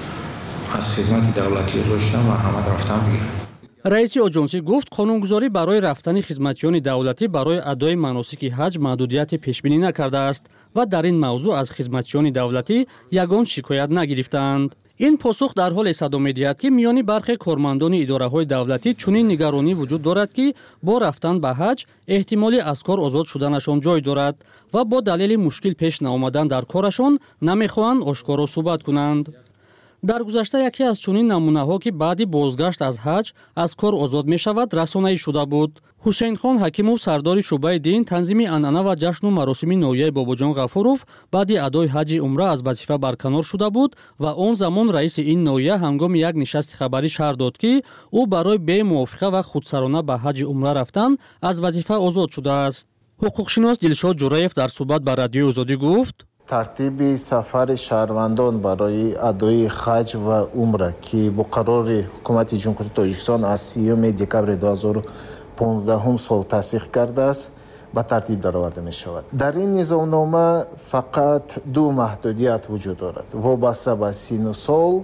از خدمت دولتی گذاشتن و همه رفتن بگیرن. رئیس آژانسی گفت قانونگذاری برای رفتن خدمتیان دولتی برای ادای مناسک حج محدودیت پیش بینی نکرده است و در این موضوع از خدمتیان دولتی یگان شکایت نگرفتند. این پاسخ در حال صدا می‌دهد که میان برخی کارمندان اداره‌های دولتی چنین نگرانی وجود دارد که با رفتن به حج احتمال از کار آزاد شدنشان جای دارد و با دلیل مشکل پیش نیامدن در کارشان نمی‌خواهند آشکارا صحبت کنند. در گذشته یکی از چنین نمونه‌ها که بعد بازگشت از حج از کار آزاد می‌شود رسانه‌ای شده بود. حسین خان حکیموف سردار شعبه دین تنظیم عنعنه و جشن و مراسم نویه باباجان غفوروف بعد ادای حج عمره از وظیفه برکنار شده بود و آن زمان رئیس این نویه هنگام یک نشست خبری شهر داد که او برای بی موافقه و خودسرانه به حج عمره رفتن از وظیفه آزاد شده است. حقوقشناس دلشاد جوراєв در صحبت با رادیو آزادی گفت ترتیب سفر شهروندان برای ادای حج و عمره که با قرار حکومت جمهوری تاجیکستان از سیوم دکبر دو هزار و پانزده سال تصدیق کرده است به ترتیب درآورده می شود. در این نظامنامه فقط دو محدودیت وجود دارد: وابسته به سن و سال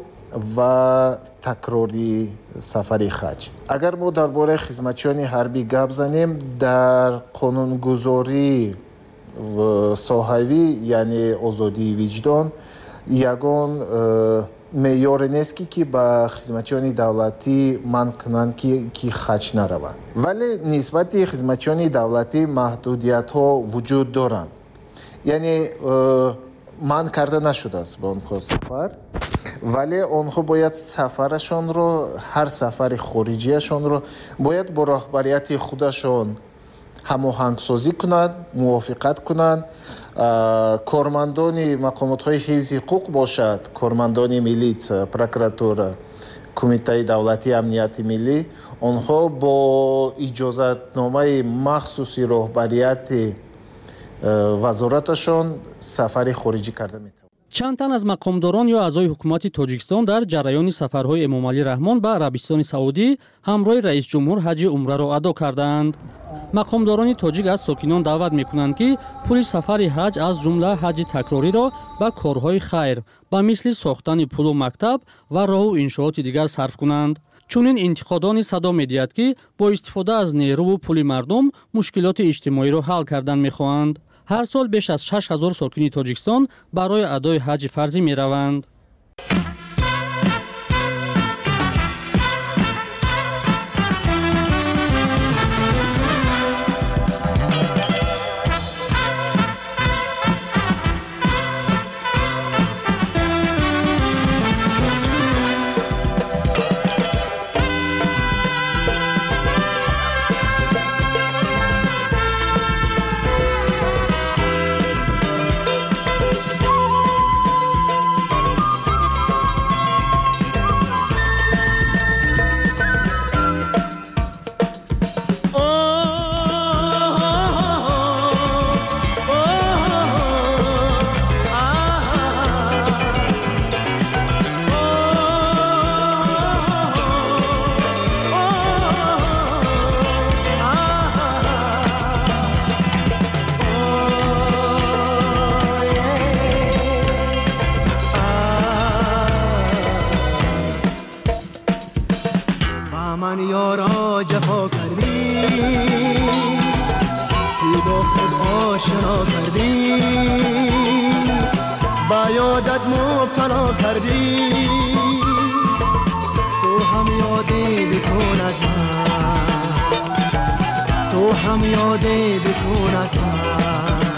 و تکراری سفری حج. اگر ما درباره خدمتیان حربی گپ زنیم، در قانونگذاری و صحوی یعنی آزادی وجدان یگان معیار نیست که به خدمتیان دولتی من کنند که که حج نروند، ولی نسبت خدمتیان دولتی محدودیت ها وجود دارند. یعنی من کرده نشده است به آنها سفر، ولی آنها باید سفرشان رو، هر سفر خارجیشان رو باید با رهبریت خودشان هماهنگسازی کنند، موافقت کنند. کارمندان مقامات‌های حفظ حقوق باشد، کارمندان میلیت، پروکراتور، کمیته دولتی امنیت ملی، آنها با اجازتنامه مخصوصی رهبریت وزارتشان سفر خارجی کرده می‌توانند. چند تن از مقامداران یا اعضای حکومت تاجیکستان در جریان سفرهای امام علی رحمان به عربستان سعودی همراه رئیس جمهور حج عمره را ادا کردند. مقامداران تاجیک از ساکنان دعوت می‌کنند که پول سفر حج از جمله حج تکراری را به کارهای خیر به مثل ساختن پل و مکتب و راه و انشاءات دیگر صرف کنند. چنین انتقادانی صدا می‌دهد که با استفاده از نیرو و پول مردم مشکلات اجتماعی را حل کردن می‌خواهند. هر سال بیش از شش هزار ساکنی تاجیکستان برای ادای حج فرضی می‌روند. من یارا جفا کردی تو با خود آشنا کردی با یادت مبتلا کردی تو هم یادی بکن از من تو هم یادی بکن از من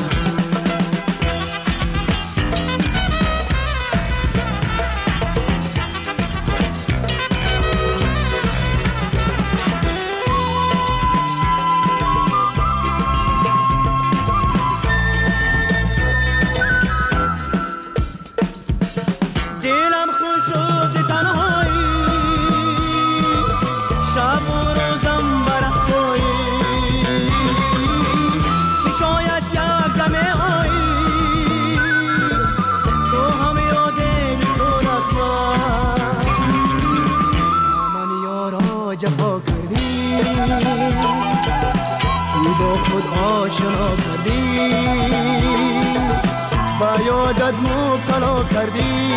جفا کردی تو با خود آشنا کردی با یادت مبتلا کردی.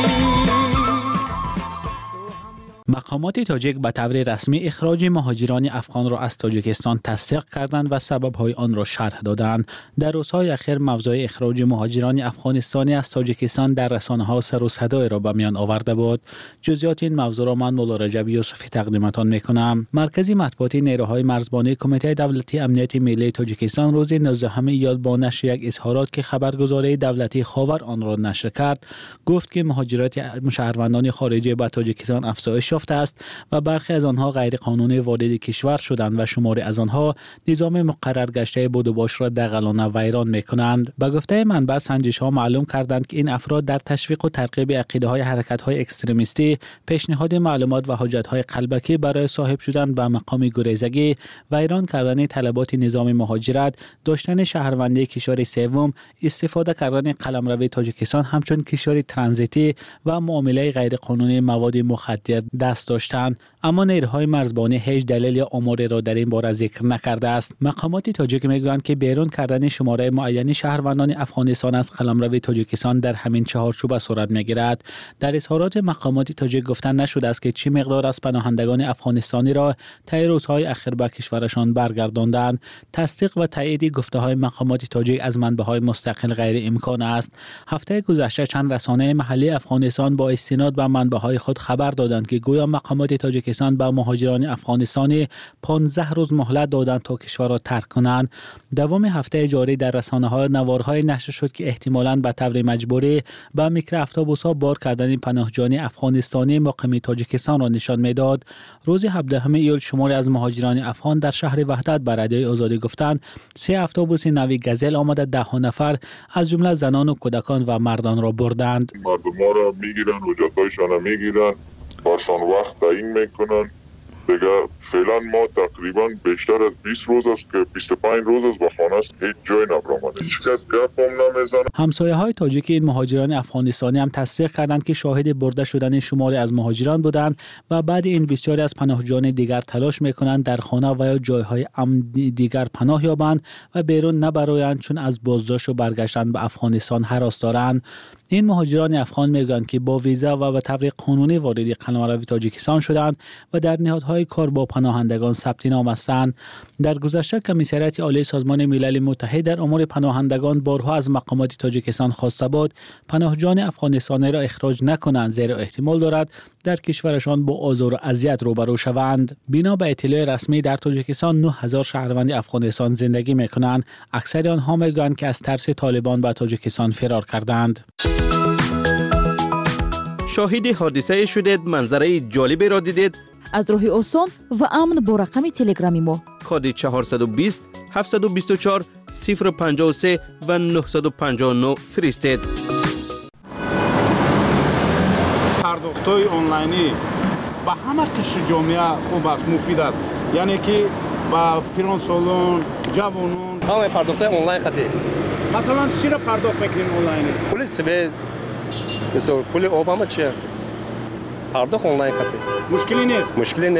مقامات تاجیک به طور رسمی اخراج مهاجران افغان را از تاجیکستان تصدیق کردند و سبب‌های آن را شرح دادند. در روزهای اخیر موضوع اخراج مهاجران افغانستانی از تاجیکستان در رسانه‌ها سر و صدای را به میان آورده بود. جزئیات این موضوع را من مولا رجب یوسفی تقدیمتان می‌کنم. مرکز مطبوعاتی نیروهای مرزبانی کمیته دولتی امنیت ملی تاجیکستان روز نوزدهم ایار با نشر یک اظهارات که خبرگزاری دولتی خاور آن را نشر کرد، گفت که مهاجرت شهروندان خارجی به تاجیکستان افزایش است و برخی از آنها غیر قانونی وارد کشور شدند و شماری از آنها نظام مقرر گشته بود و باش را دغلانه ویران می‌کنند. به گفته منبع، سنجش‌ها معلوم کردند که این افراد در تشویق و ترغیب عقیده‌های حرکت‌های اکستریمیستی، پیشنهاد معلومات و حجت‌های قلبکی برای صاحب شدن به مقام گریزگی، ویران کردن طلبات نظام مهاجرت، داشتن شهروندی کشور سوم، استفاده کردن قلمرو تاجیکستان همچون کشور ترانزیتی و معامله غیرقانونی مواد مخدر دست داشتند. اما نیروهای مرزبانی هیچ دلیل یا آماری را در این باره ذکر نکرده است. مقامات تاجیک میگویند که بیرون کردن شماره معینی شهروندان افغانستان از قلمرو تاجیکستان در همین چهارچوبه صورت میگیرد. در اظهارات مقامات تاجیک گفته نشده است که چه مقدار از پناهندگان افغانستانی را طی روزهای اخیر به کشورشان برگرداندند. تصدیق و تایید گفته‌های مقامات تاجیک از منبع‌های مستقل غیر امکان است. هفته گذشته چند رسانه محلی افغانستان با استناد به منبع‌های خود خبر دادند که گویا مقامات تاجیکستان به مهاجران افغانستانی پانزده روز مهلت دادند تا کشور را ترک کنند. دوام هفته جاری در رسانه‌ها نوارهای نشر شد که احتمالاً به طور مجبوری به میکرو اتوبوس‌ها بار کردن پناهجویان افغانستانی مقیم تاجیکستان را نشان میداد. روز هفدهم ایول شماری از مهاجران افغان در شهر وحدت به رادیوی آزادی گفتند سه اتوبوس نوی گزل آمده ده ها نفر از جمله زنان و کودکان و مردان را بردند. مردم را میگیرن، حجت‌هایشان را میگیرن، باشان وقت تعیین میکنن. دیگه فعلا ما تقریبا بیشتر از بیست روز است که بیست و پنج روز است با خانه است، هیچ جای نبرآمده، هیچ کس گپ هم نمیزنه. همسایه های تاجیک این مهاجران افغانستانی هم تصدیق کردند که شاهد برده شدن شماری از مهاجران بودند و بعد این بسیاری از پناهجویان دیگر تلاش میکنند در خانه و یا جایهای امن دیگر پناه یابند و بیرون نبرایند، چون از بازداشت و برگشتن به افغانستان هراس دارند. این مهاجران افغان میگویند که با ویزا و به طور قانونی وارد قلمرو تاجیکستان شدند و در نهادهای کار با پناهندگان ثبت نام هستند. در گذشته کمیسریت عالی سازمان ملل متحد در امور پناهندگان بارها از مقامات تاجیکستان خواسته بود پناهجویان افغانستانی را اخراج نکنند، زیرا احتمال دارد در کشورشان با آزار و اذیت روبرو شوند. بنا به اطلاع رسمی در تاجیکستان نه هزار شهروند افغانستان زندگی میکنند. اکثر آنها میگویند که از ترس طالبان به تاجیکستان فرار کردند. شاهد حادثه شدید، منظره جالبی را دیدید؟ از راه آسان و امن با رقم تلگرامی ما کد چهارصد و بیست هفتصد و بیست و چهار صفر پنجاه و سه و نهصد و پنجاه و نه فرستید. پرداخت‌های آنلاینی با همه قشر جامعه خوب است، مفید است. یعنی که با پیران سالون، جوانان، همه پرداخت‌های آنلاین خطی. مثلا چرا پرداخت میکنین آنلاین؟ پول سبد مثلا پول آب هم چیه؟ پرداخت آنلاین خطی. مشکلی نیست. مشکلی